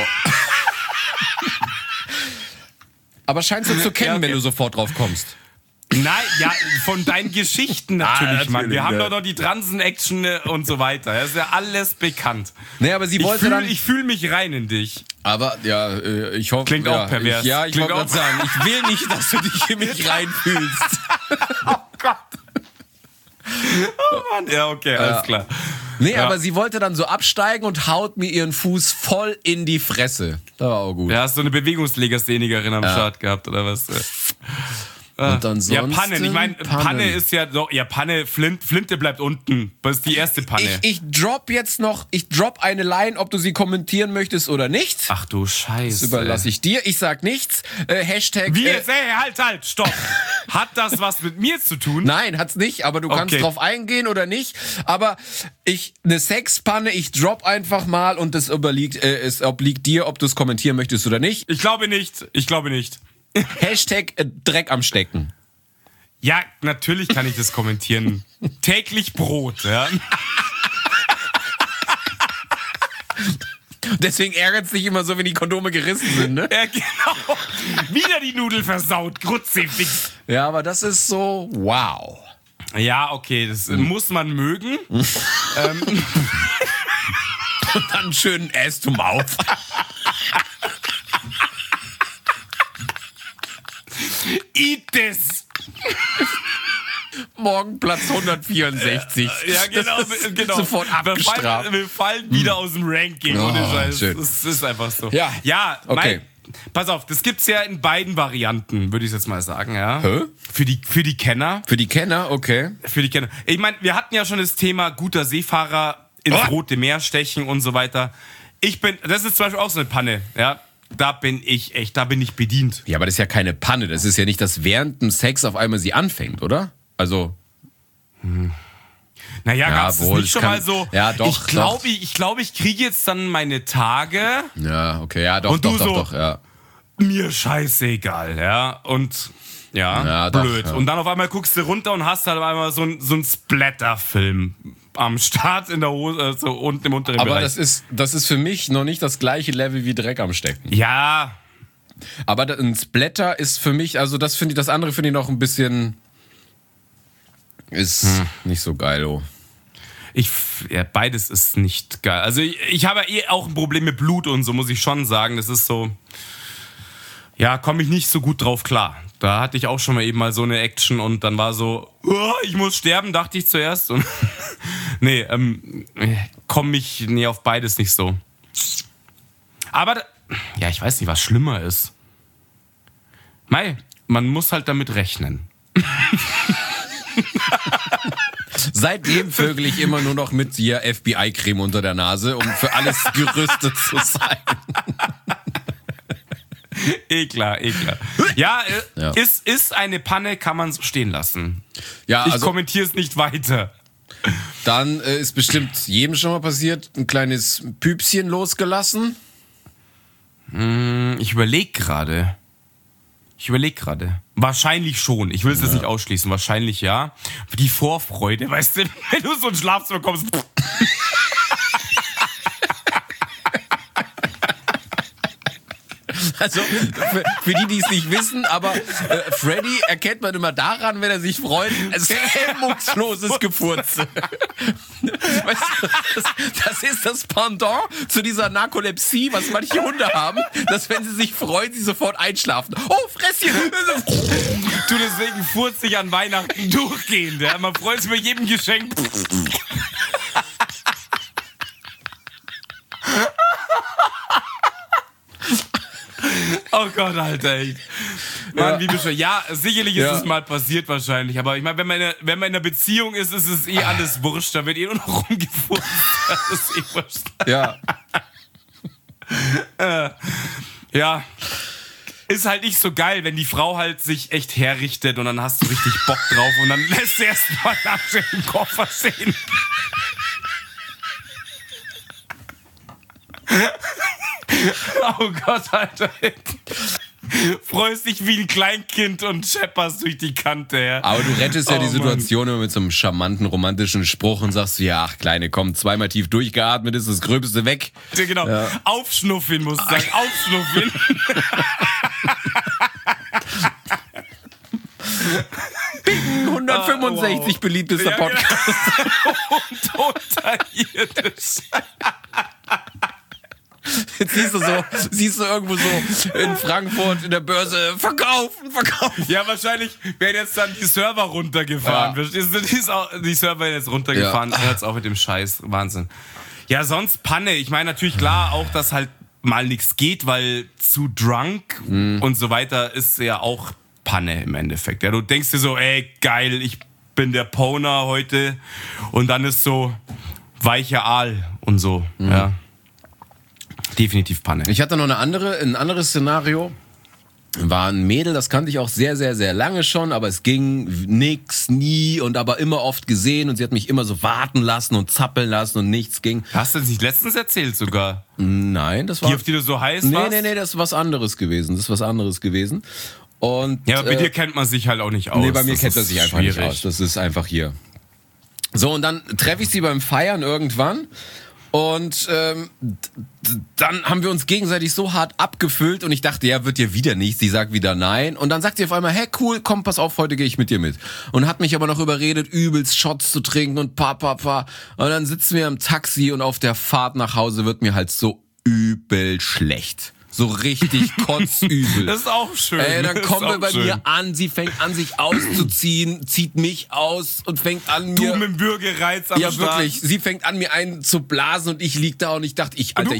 Aber scheinst du zu kennen, wenn du sofort drauf kommst. Nein, ja, von deinen Geschichten natürlich, Mann. Wir haben doch noch die Transen-Action und so weiter. Das ist ja alles bekannt. Nee, aber sie wollte ich fühle mich rein in dich. Aber, ja, ich hoffe... Klingt auch pervers. Ich wollte gerade sagen, ich will nicht, dass du dich in mich reinfühlst. Oh Gott. Oh Mann. Ja, okay, alles klar. Nee, aber sie wollte dann so absteigen und haut mir ihren Fuß voll in die Fresse. Das war auch gut. Ja, hast du eine Bewegungslegasthenikerin am Start gehabt, oder was? Und ansonsten, ja, Pannen. Ich meine, Panne ist ja doch, ja, Panne, Flinte bleibt unten. Das ist die erste Panne. Ich drop eine Line, ob du sie kommentieren möchtest oder nicht. Ach du Scheiße. Das überlasse ich dir. Ich sag nichts. Hashtag. Wie jetzt? Halt, stopp. Hat das was mit mir zu tun? Nein, hat's nicht, aber du kannst drauf eingehen oder nicht. Aber eine Sexpanne, ich drop einfach mal und es obliegt dir, ob du es kommentieren möchtest oder nicht. Ich glaube nicht. Hashtag Dreck am Stecken. Ja, natürlich kann ich das kommentieren. Täglich Brot, ja. Deswegen ärgert es dich immer so, wenn die Kondome gerissen sind, ne? Ja, genau. Wieder die Nudel versaut, Grutzefix. Ja, aber das ist so, wow. Ja, okay, das muss man mögen. Und dann einen schönen Ass zum Auf. Eat this! Morgen Platz 164. Ja, genau. Sofort abgestraft. Wir fallen wieder aus dem Ranking, ohne Scheiß. Das ist einfach so. Ja, okay. Pass auf, das gibt's ja in beiden Varianten, würde ich jetzt mal sagen, ja. Hä? Für die Kenner. Für die Kenner, okay. Für die Kenner. Ich meine, wir hatten ja schon das Thema guter Seefahrer ins Rote Meer stechen und so weiter. Das ist zum Beispiel auch so eine Panne, ja. Da bin ich bedient. Ja, aber das ist ja keine Panne. Das ist ja nicht, dass während dem Sex auf einmal sie anfängt, oder? Also. Naja, gab's das nicht schon mal so? Ja, doch. Ich glaube, ich kriege jetzt dann meine Tage. Ja, okay, ja, doch, und du doch, ja. Mir scheißegal, ja. Und ja blöd. Doch, ja. Und dann auf einmal guckst du runter und hast halt auf einmal so ein Splatter-Film am Start in der Hose, so unten im unteren Aber Bereich. das ist für mich noch nicht das gleiche Level wie Dreck am Stecken. Ja. Aber ein Splatter ist für mich, also das andere finde ich noch ein bisschen, ist nicht so geil, oh. Beides ist nicht geil. Also ich habe ja auch ein Problem mit Blut und so, muss ich schon sagen. Das ist so, ja, komme ich nicht so gut drauf klar. Da hatte ich auch schon mal eben mal so eine Action und dann war so, ich muss sterben, dachte ich zuerst. Und nee, komme ich auf beides nicht so. Aber, ja, ich weiß nicht, was schlimmer ist. Man muss halt damit rechnen. Seitdem vögel ich immer nur noch mit hier FBI-Creme unter der Nase, um für alles gerüstet zu sein. Eklar. Ja, Ist eine Panne, kann man so stehen lassen. Ja, ich kommentiere es nicht weiter. Dann ist bestimmt jedem schon mal passiert, ein kleines Püpschen losgelassen. Ich überlege gerade. Wahrscheinlich schon. Ich will es jetzt nicht ausschließen. Wahrscheinlich ja. Die Vorfreude, weißt du, wenn du so ein Schlafzimmer kommst. Also, für die es nicht wissen, aber Freddy erkennt man immer daran, wenn er sich freut, es ist hemmungsloses Gefurze. Weißt du, das ist das Pendant zu dieser Narkolepsie, was manche Hunde haben, dass wenn sie sich freuen, sie sofort einschlafen. Oh, Fresschen! Du, deswegen furzt sich an Weihnachten durchgehend. Ja? Man freut sich bei jedem Geschenk. Oh Gott, Alter, echt. Mann, wie bescheuert. Ja, sicherlich ist es mal passiert wahrscheinlich. Aber ich meine, wenn man in einer Beziehung ist, ist es alles wurscht. Da wird nur noch rumgefurzt. Das ist wurscht. Ja. Ja. Ist halt nicht so geil, wenn die Frau halt sich echt herrichtet und dann hast du richtig Bock drauf und dann lässt sie erst mal nach dem Koffer sehen. Oh Gott, Alter. Freust dich wie ein Kleinkind und schepperst durch die Kante, ja. Aber du rettest ja die Situation immer mit so einem charmanten, romantischen Spruch und sagst, ja, ach Kleine, komm, zweimal tief durchgeatmet, ist das Gröbste weg. Ja, genau. Ja. Aufschnuffeln musst du sagen, aufschnuffeln. 165 beliebtester Podcast. Genau. Und unterirdisch. Jetzt siehst du irgendwo so in Frankfurt in der Börse, verkaufen. Ja, wahrscheinlich werden jetzt dann die Server runtergefahren. Ja. Verstehst du? Die Server werden jetzt runtergefahren. Ja. Jetzt auch mit dem Scheiß. Wahnsinn. Ja, sonst Panne. Ich meine natürlich klar auch, dass halt mal nichts geht, weil zu drunk und so weiter ist ja auch Panne im Endeffekt. Ja, du denkst dir so, ey, geil, ich bin der Poner heute. Und dann ist so weicher Aal und so, ja. Definitiv Panne. Ich hatte noch ein anderes Szenario. War ein Mädel, das kannte ich auch sehr, sehr, sehr lange schon, aber es ging nix, nie und aber immer oft gesehen und sie hat mich immer so warten lassen und zappeln lassen und nichts ging. Hast du das nicht letztens erzählt sogar? Nein, das war... Die, auf die du so heiß warst? Nee, das ist was anderes gewesen. Und, ja, bei dir kennt man sich halt auch nicht aus. Nee, bei mir kennt man sich einfach nicht aus. Das ist einfach hier. So, und dann treffe ich sie beim Feiern irgendwann. Und dann haben wir uns gegenseitig so hart abgefüllt und ich dachte, ja, wird dir wieder nichts. Sie sagt wieder nein. Und dann sagt sie auf einmal, hey, cool, komm, pass auf, heute gehe ich mit dir mit. Und hat mich aber noch überredet, übelst Shots zu trinken und pa. Und dann sitzen wir im Taxi und auf der Fahrt nach Hause wird mir halt so übel schlecht. So richtig kotzübel. Das ist auch schön. Dann kommen wir bei mir an, sie fängt an, sich auszuziehen, zieht mich aus und fängt an mir... Du mit dem Bürgerreiz am Start. Ja, wirklich. Sie fängt an, mir einen zu blasen und ich lieg da und ich dachte, Alter,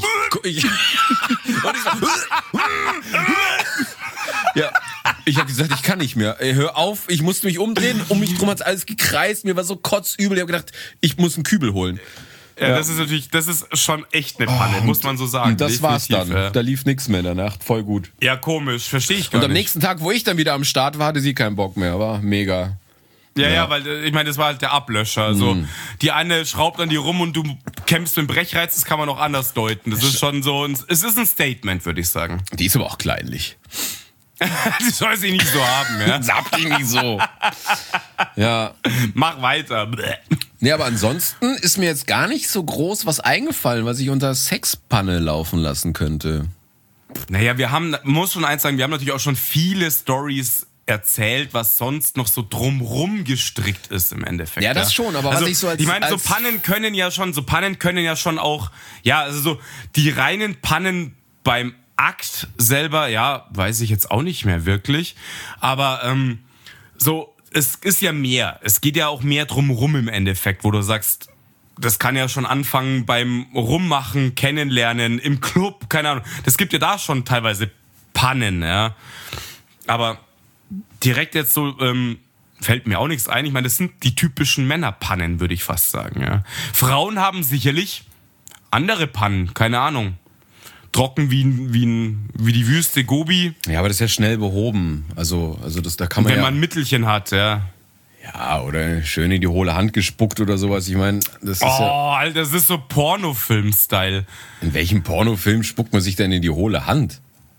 ich habe gesagt, ich kann nicht mehr. Hör auf, ich musste mich umdrehen, um mich drum hat's alles gekreist, mir war so kotzübel, ich habe gedacht, ich muss einen Kübel holen. Ja, das ist schon echt eine Panne, muss man so sagen. Und das war's dann. Da lief nichts mehr in der Nacht. Voll gut. Ja, komisch. Verstehe ich gar nicht. Und am nächsten Tag, wo ich dann wieder am Start war, hatte sie keinen Bock mehr. War mega. Ja, weil ich meine, das war halt der Ablöscher. So, die eine schraubt an die rum und du kämpfst mit dem Brechreiz, das kann man auch anders deuten. Das ist schon so, es ist ein Statement, würde ich sagen. Die ist aber auch kleinlich. Die soll sie nicht so haben, ja? Sag die nicht so. Ja. Mach weiter. Nee, aber ansonsten ist mir jetzt gar nicht so groß was eingefallen, was ich unter Sexpanne laufen lassen könnte. Naja, muss schon eins sagen, wir haben natürlich auch schon viele Storys erzählt, was sonst noch so drumrum gestrickt ist im Endeffekt. Ja, das schon, aber also, was ich so als... Ich meine, so Pannen können ja schon auch, ja, also so die reinen Pannen beim Akt selber, ja, weiß ich jetzt auch nicht mehr wirklich, aber so, es ist ja mehr. Es geht ja auch mehr drumrum im Endeffekt, wo du sagst, das kann ja schon anfangen beim Rummachen, Kennenlernen, im Club, keine Ahnung. Das gibt ja da schon teilweise Pannen, ja. Aber direkt jetzt so fällt mir auch nichts ein. Ich meine, das sind die typischen Männerpannen, würde ich fast sagen, ja. Frauen haben sicherlich andere Pannen, keine Ahnung. trocken wie die Wüste Gobi. Ja, aber das ist ja schnell behoben. Also da kann man wenn man ein Mittelchen hat, ja. Ja, oder schön in die hohle Hand gespuckt oder sowas. Ich meine, das ist Alter, das ist so Pornofilm-Style. In welchem Pornofilm spuckt man sich denn in die hohle Hand?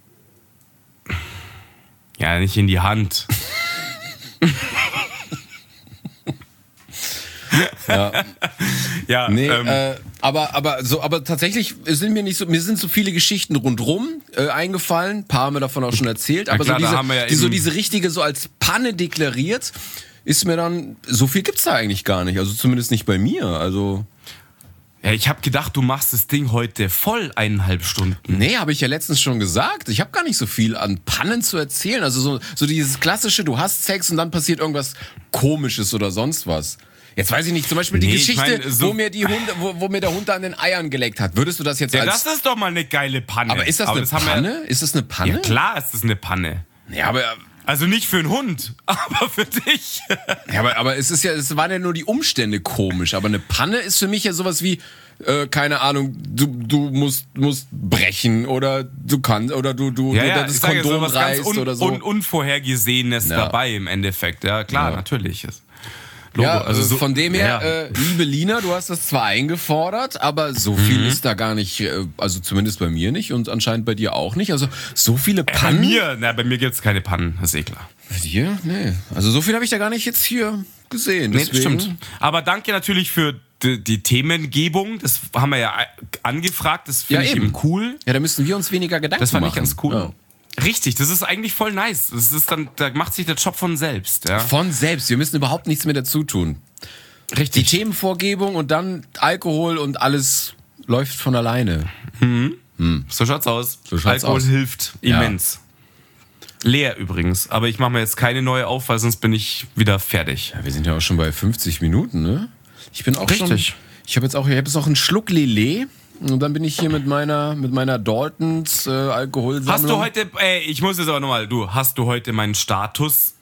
Ja, nicht in die Hand. Ja, nee, aber tatsächlich sind mir sind so viele Geschichten rundrum eingefallen. Ein paar haben wir davon auch schon erzählt. Aber klar, diese richtige so als Panne deklariert, ist mir dann, so viel gibt's da eigentlich gar nicht. Also zumindest nicht bei mir. Also ja, ich habe gedacht, du machst das Ding heute voll 1,5 Stunden. Nee, habe ich ja letztens schon gesagt. Ich habe gar nicht so viel an Pannen zu erzählen. Also so dieses klassische, du hast Sex und dann passiert irgendwas Komisches oder sonst was. Jetzt weiß ich nicht, zum Beispiel die Geschichte, wo mir der Hund an den Eiern geleckt hat. Würdest du das jetzt das ist doch mal eine geile Panne. Aber ist das eine Panne? Ist das eine Panne? Ja, klar ist das eine Panne. Ja, aber... Also nicht für einen Hund, aber für dich. Ja, aber es waren ja nur die Umstände komisch. Aber eine Panne ist für mich ja sowas wie, keine Ahnung, du musst brechen oder du kannst oder du das Kondom reißt oder so. Unvorhergesehenes dabei im Endeffekt. Ja, klar, natürlich. Logo. Ja, also von dem her, liebe Lina, du hast das zwar eingefordert, aber so viel ist da gar nicht, also zumindest bei mir nicht und anscheinend bei dir auch nicht. Also so viele Pannen. Bei mir gibt's keine Pannen, das ist eh klar. Bei dir? Nee. Also so viel habe ich da gar nicht jetzt hier gesehen. Nee, das stimmt. Aber danke natürlich für die Themengebung, das haben wir ja angefragt, das finde ich eben cool. Ja, da müssen wir uns weniger Gedanken machen. Das fand ich ganz cool. Ja. Richtig, das ist eigentlich voll nice. Das ist dann, da macht sich der Job von selbst. Ja? Von selbst, wir müssen überhaupt nichts mehr dazu tun. Richtig. Die Themenvorgebung und dann Alkohol und alles läuft von alleine. So schaut's aus. Alkohol hilft immens. Leer übrigens, aber ich mache mir jetzt keine neue auf, weil sonst bin ich wieder fertig. Ja, wir sind ja auch schon bei 50 Minuten, ne? Ich bin auch richtig. Ich habe jetzt auch einen Schluck Lillet. Und dann bin ich hier mit meiner Daltons Alkoholsammlung. Hast du heute, ich muss jetzt aber nochmal, hast du heute meinen Status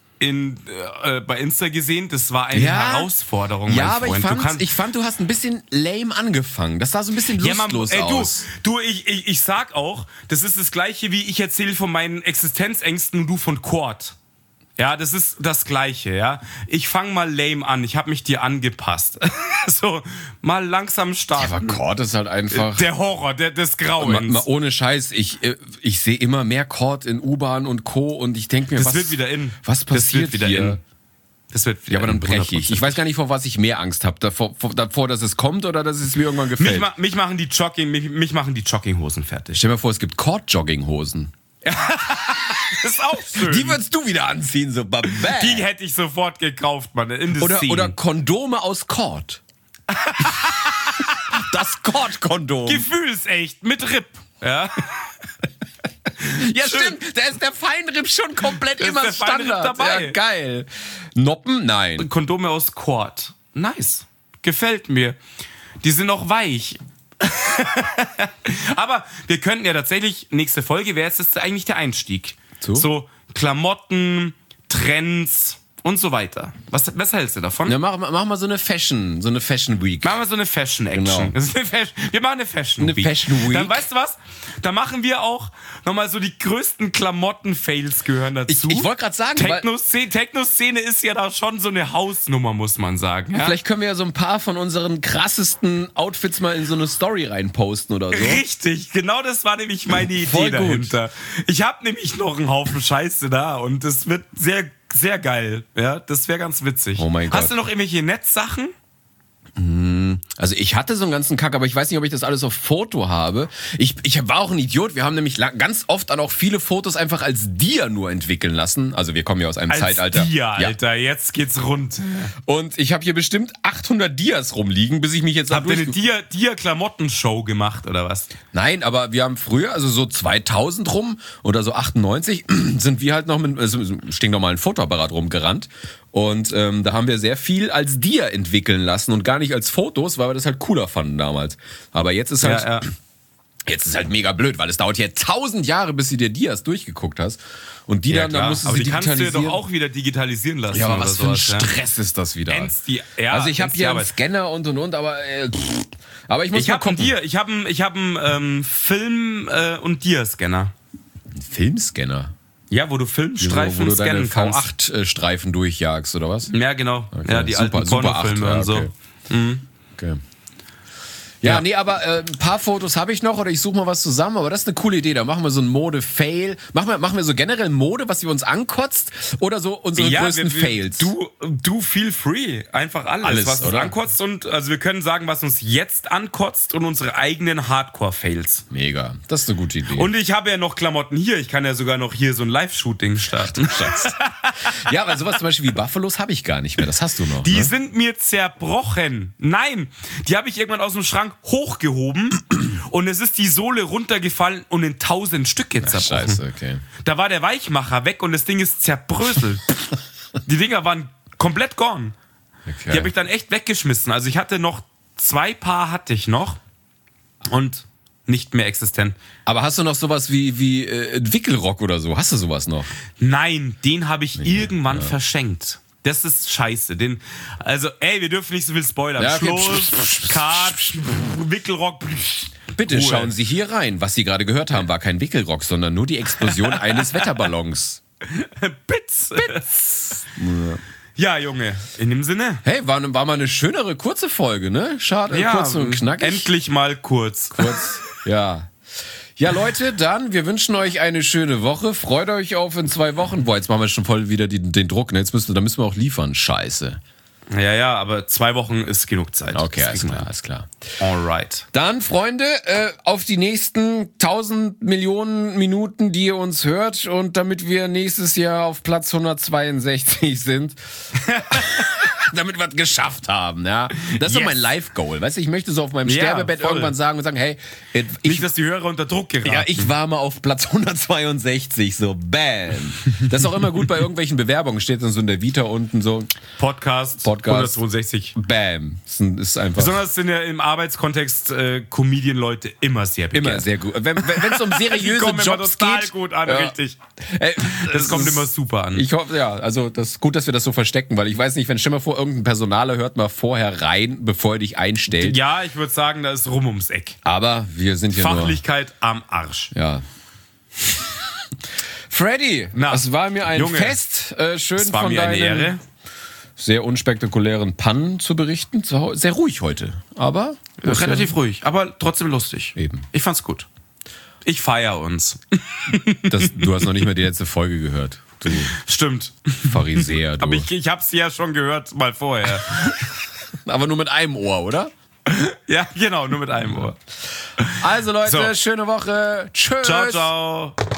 bei Insta gesehen? Das war eine Herausforderung, mein Freund. Ja, aber ich fand, du hast ein bisschen lame angefangen. Das sah so ein bisschen lustlos aus. Ich sag auch, das ist das Gleiche, wie ich erzähle von meinen Existenzängsten und du von Quad. Ja, das ist das Gleiche, ja. Ich fange mal lame an, ich habe mich dir angepasst. So, mal langsam starten. Ja, aber Cord ist halt einfach... Der Horror, des Grauens. Mal ohne Scheiß, ich sehe immer mehr Cord in U-Bahn und Co. und ich denke mir, das wird wieder in. Was passiert hier? Das wird wieder ja, aber dann breche ich. Ich weiß gar nicht, vor was ich mehr Angst habe. Davor, dass es kommt oder dass es mir irgendwann gefällt. Mich machen die Jogginghosen fertig. Stell dir mal vor, es gibt Cord-Jogginghosen. Das ist auch schön. Die würdest du wieder anziehen, so babä. Die hätte ich sofort gekauft, Mann. Oder Kondome aus Cord. Das Cord-Kondom. Gefühlsecht, mit Ripp. Ja, ja stimmt. Da ist der Feinripp schon komplett immer Standard. Dabei. Ja, geil. Noppen? Nein. Kondome aus Cord. Nice. Gefällt mir. Die sind auch weich. Aber wir könnten ja tatsächlich, nächste Folge wäre jetzt eigentlich der Einstieg. So Klamotten, Trends und so weiter. Was hältst du davon? Ja, mach mal so eine Fashion Week. Machen wir so eine Fashion Action. Genau. Wir machen eine Fashion Week. Dann weißt du was? Da machen wir auch nochmal so die größten Klamotten-Fails gehören dazu. Ich wollte gerade sagen, Techno-Szene ist ja da schon so eine Hausnummer, muss man sagen. Ja? Vielleicht können wir ja so ein paar von unseren krassesten Outfits mal in so eine Story reinposten oder so. Richtig, genau das war nämlich meine Idee dahinter. Ich habe nämlich noch einen Haufen Scheiße da und das wird sehr, sehr geil. Ja, das wäre ganz witzig. Oh mein Gott. Hast du noch irgendwelche Netzsachen? Also ich hatte so einen ganzen Kack, aber ich weiß nicht, ob ich das alles auf Foto habe. Ich war auch ein Idiot. Wir haben nämlich ganz oft dann auch viele Fotos einfach als Dia nur entwickeln lassen. Also wir kommen ja aus einem Zeitalter. Dia, Alter, jetzt geht's rund. Und ich habe hier bestimmt 800 Dias rumliegen, bis ich mich jetzt... Habt ihr eine Dia-Klamotten-Show gemacht, oder was? Nein, aber wir haben früher, also so 2000 rum oder so 98, sind wir halt noch mit stinknormalen Fotoapparat rumgerannt. Und da haben wir sehr viel als Dia entwickeln lassen und gar nicht als Fotos, weil wir das halt cooler fanden damals. Aber jetzt ist halt, jetzt ist halt mega blöd, weil es dauert ja 1000 Jahre, bis du dir Dias durchgeguckt hast. Und die dann musst du sie digitalisieren. Die kannst du ja doch auch wieder digitalisieren lassen. Ja, aber was für ein Stress ist das wieder? Also ich habe hier einen Scanner und, aber Aber ich muss mal gucken. Ich hab einen Film- und Dia-Scanner. Ein Filmscanner? Ja, wo du Filmstreifen wo du deine scannen kannst. V8-Streifen durchjagst, oder was? Ja, genau. Okay. Ja, die alten Pornofilme und so. Okay. Ja, nee, aber ein paar Fotos habe ich noch oder ich suche mal was zusammen, aber das ist eine coole Idee. Da machen wir so ein Mode-Fail. Machen wir so generell Mode, was wir uns ankotzt oder so unsere größten Fails? Du feel free. Einfach alles was uns ankotzt. Und also wir können sagen, was uns jetzt ankotzt und unsere eigenen Hardcore-Fails. Mega. Das ist eine gute Idee. Und ich habe ja noch Klamotten hier. Ich kann ja sogar noch hier so ein Live-Shooting starten. Ja, weil sowas zum Beispiel wie Buffalos habe ich gar nicht mehr. Das hast du noch. Die sind mir zerbrochen. Nein, die habe ich irgendwann aus dem Schrank hochgehoben und es ist die Sohle runtergefallen und in 1000 Stücke zerbrochen. Scheiße, okay. Da war der Weichmacher weg und das Ding ist zerbröselt. Die Dinger waren komplett gone. Okay. Die habe ich dann echt weggeschmissen. Also ich hatte noch 2 Paar und nicht mehr existent. Aber hast du noch sowas wie Wickelrock oder so? Hast du sowas noch? Nein, den habe ich irgendwann verschenkt. Das ist scheiße. Wir dürfen nicht so viel spoilern. Ja, okay. Schluss, Cut, Wickelrock. Bitte Ruhe. schauen Sie hier rein. Was Sie gerade gehört haben, war kein Wickelrock, sondern nur die Explosion eines Wetterballons. Bitz. Ja, Junge, in dem Sinne. Hey, war mal eine schönere, kurze Folge, ne? Schade, kurz und knackig. Endlich mal kurz. Ja. Ja, Leute, dann, wir wünschen euch eine schöne Woche. Freut euch auf in 2 Wochen. Boah, jetzt machen wir schon voll wieder den Druck. Ne? Da müssen wir auch liefern. Scheiße. Ja, aber 2 Wochen ist genug Zeit. Okay, alles klar. Alright. Dann, Freunde, auf die nächsten 1000 Millionen Minuten, die ihr uns hört. Und damit wir nächstes Jahr auf Platz 162 sind. Damit wir es geschafft haben, ja. Das ist so mein Life-Goal, weißt du, ich möchte so auf meinem Sterbebett irgendwann sagen, hey, nicht, dass die Hörer unter Druck geraten. Ja, ich war mal auf Platz 162, so, bam. Das ist auch immer gut bei irgendwelchen Bewerbungen, steht dann so in der Vita unten so. Podcast 162. Bam. Ist einfach. Besonders sind ja im Arbeitskontext Comedian-Leute immer sehr begehrt. Immer sehr gut. Wenn es um seriöse Jobs total geht. Gut an, richtig. Das kommt immer super an. Ich hoffe, also das ist gut, dass wir das so verstecken, weil ich weiß nicht, stell mal vor, irgendein Personaler hört mal vorher rein, bevor er dich einstellt. Ja, ich würde sagen, da ist rum ums Eck. Aber wir sind ja Fachlichkeit am Arsch. Ja. Freddy, es war mir ein Fest, schön es war von mir eine Ehre. Sehr unspektakulären Pannen zu berichten. Sehr ruhig heute, aber relativ ruhig, aber trotzdem lustig. Eben. Ich fand's gut. Ich feier uns. Du hast noch nicht mehr die letzte Folge gehört. Du Stimmt. Pharisäer, du. Aber ich hab's ja schon gehört, mal vorher. Aber nur mit einem Ohr, oder? Ja, genau, nur mit einem Ohr. Also Leute, schöne Woche. Tschüss. Ciao, ciao.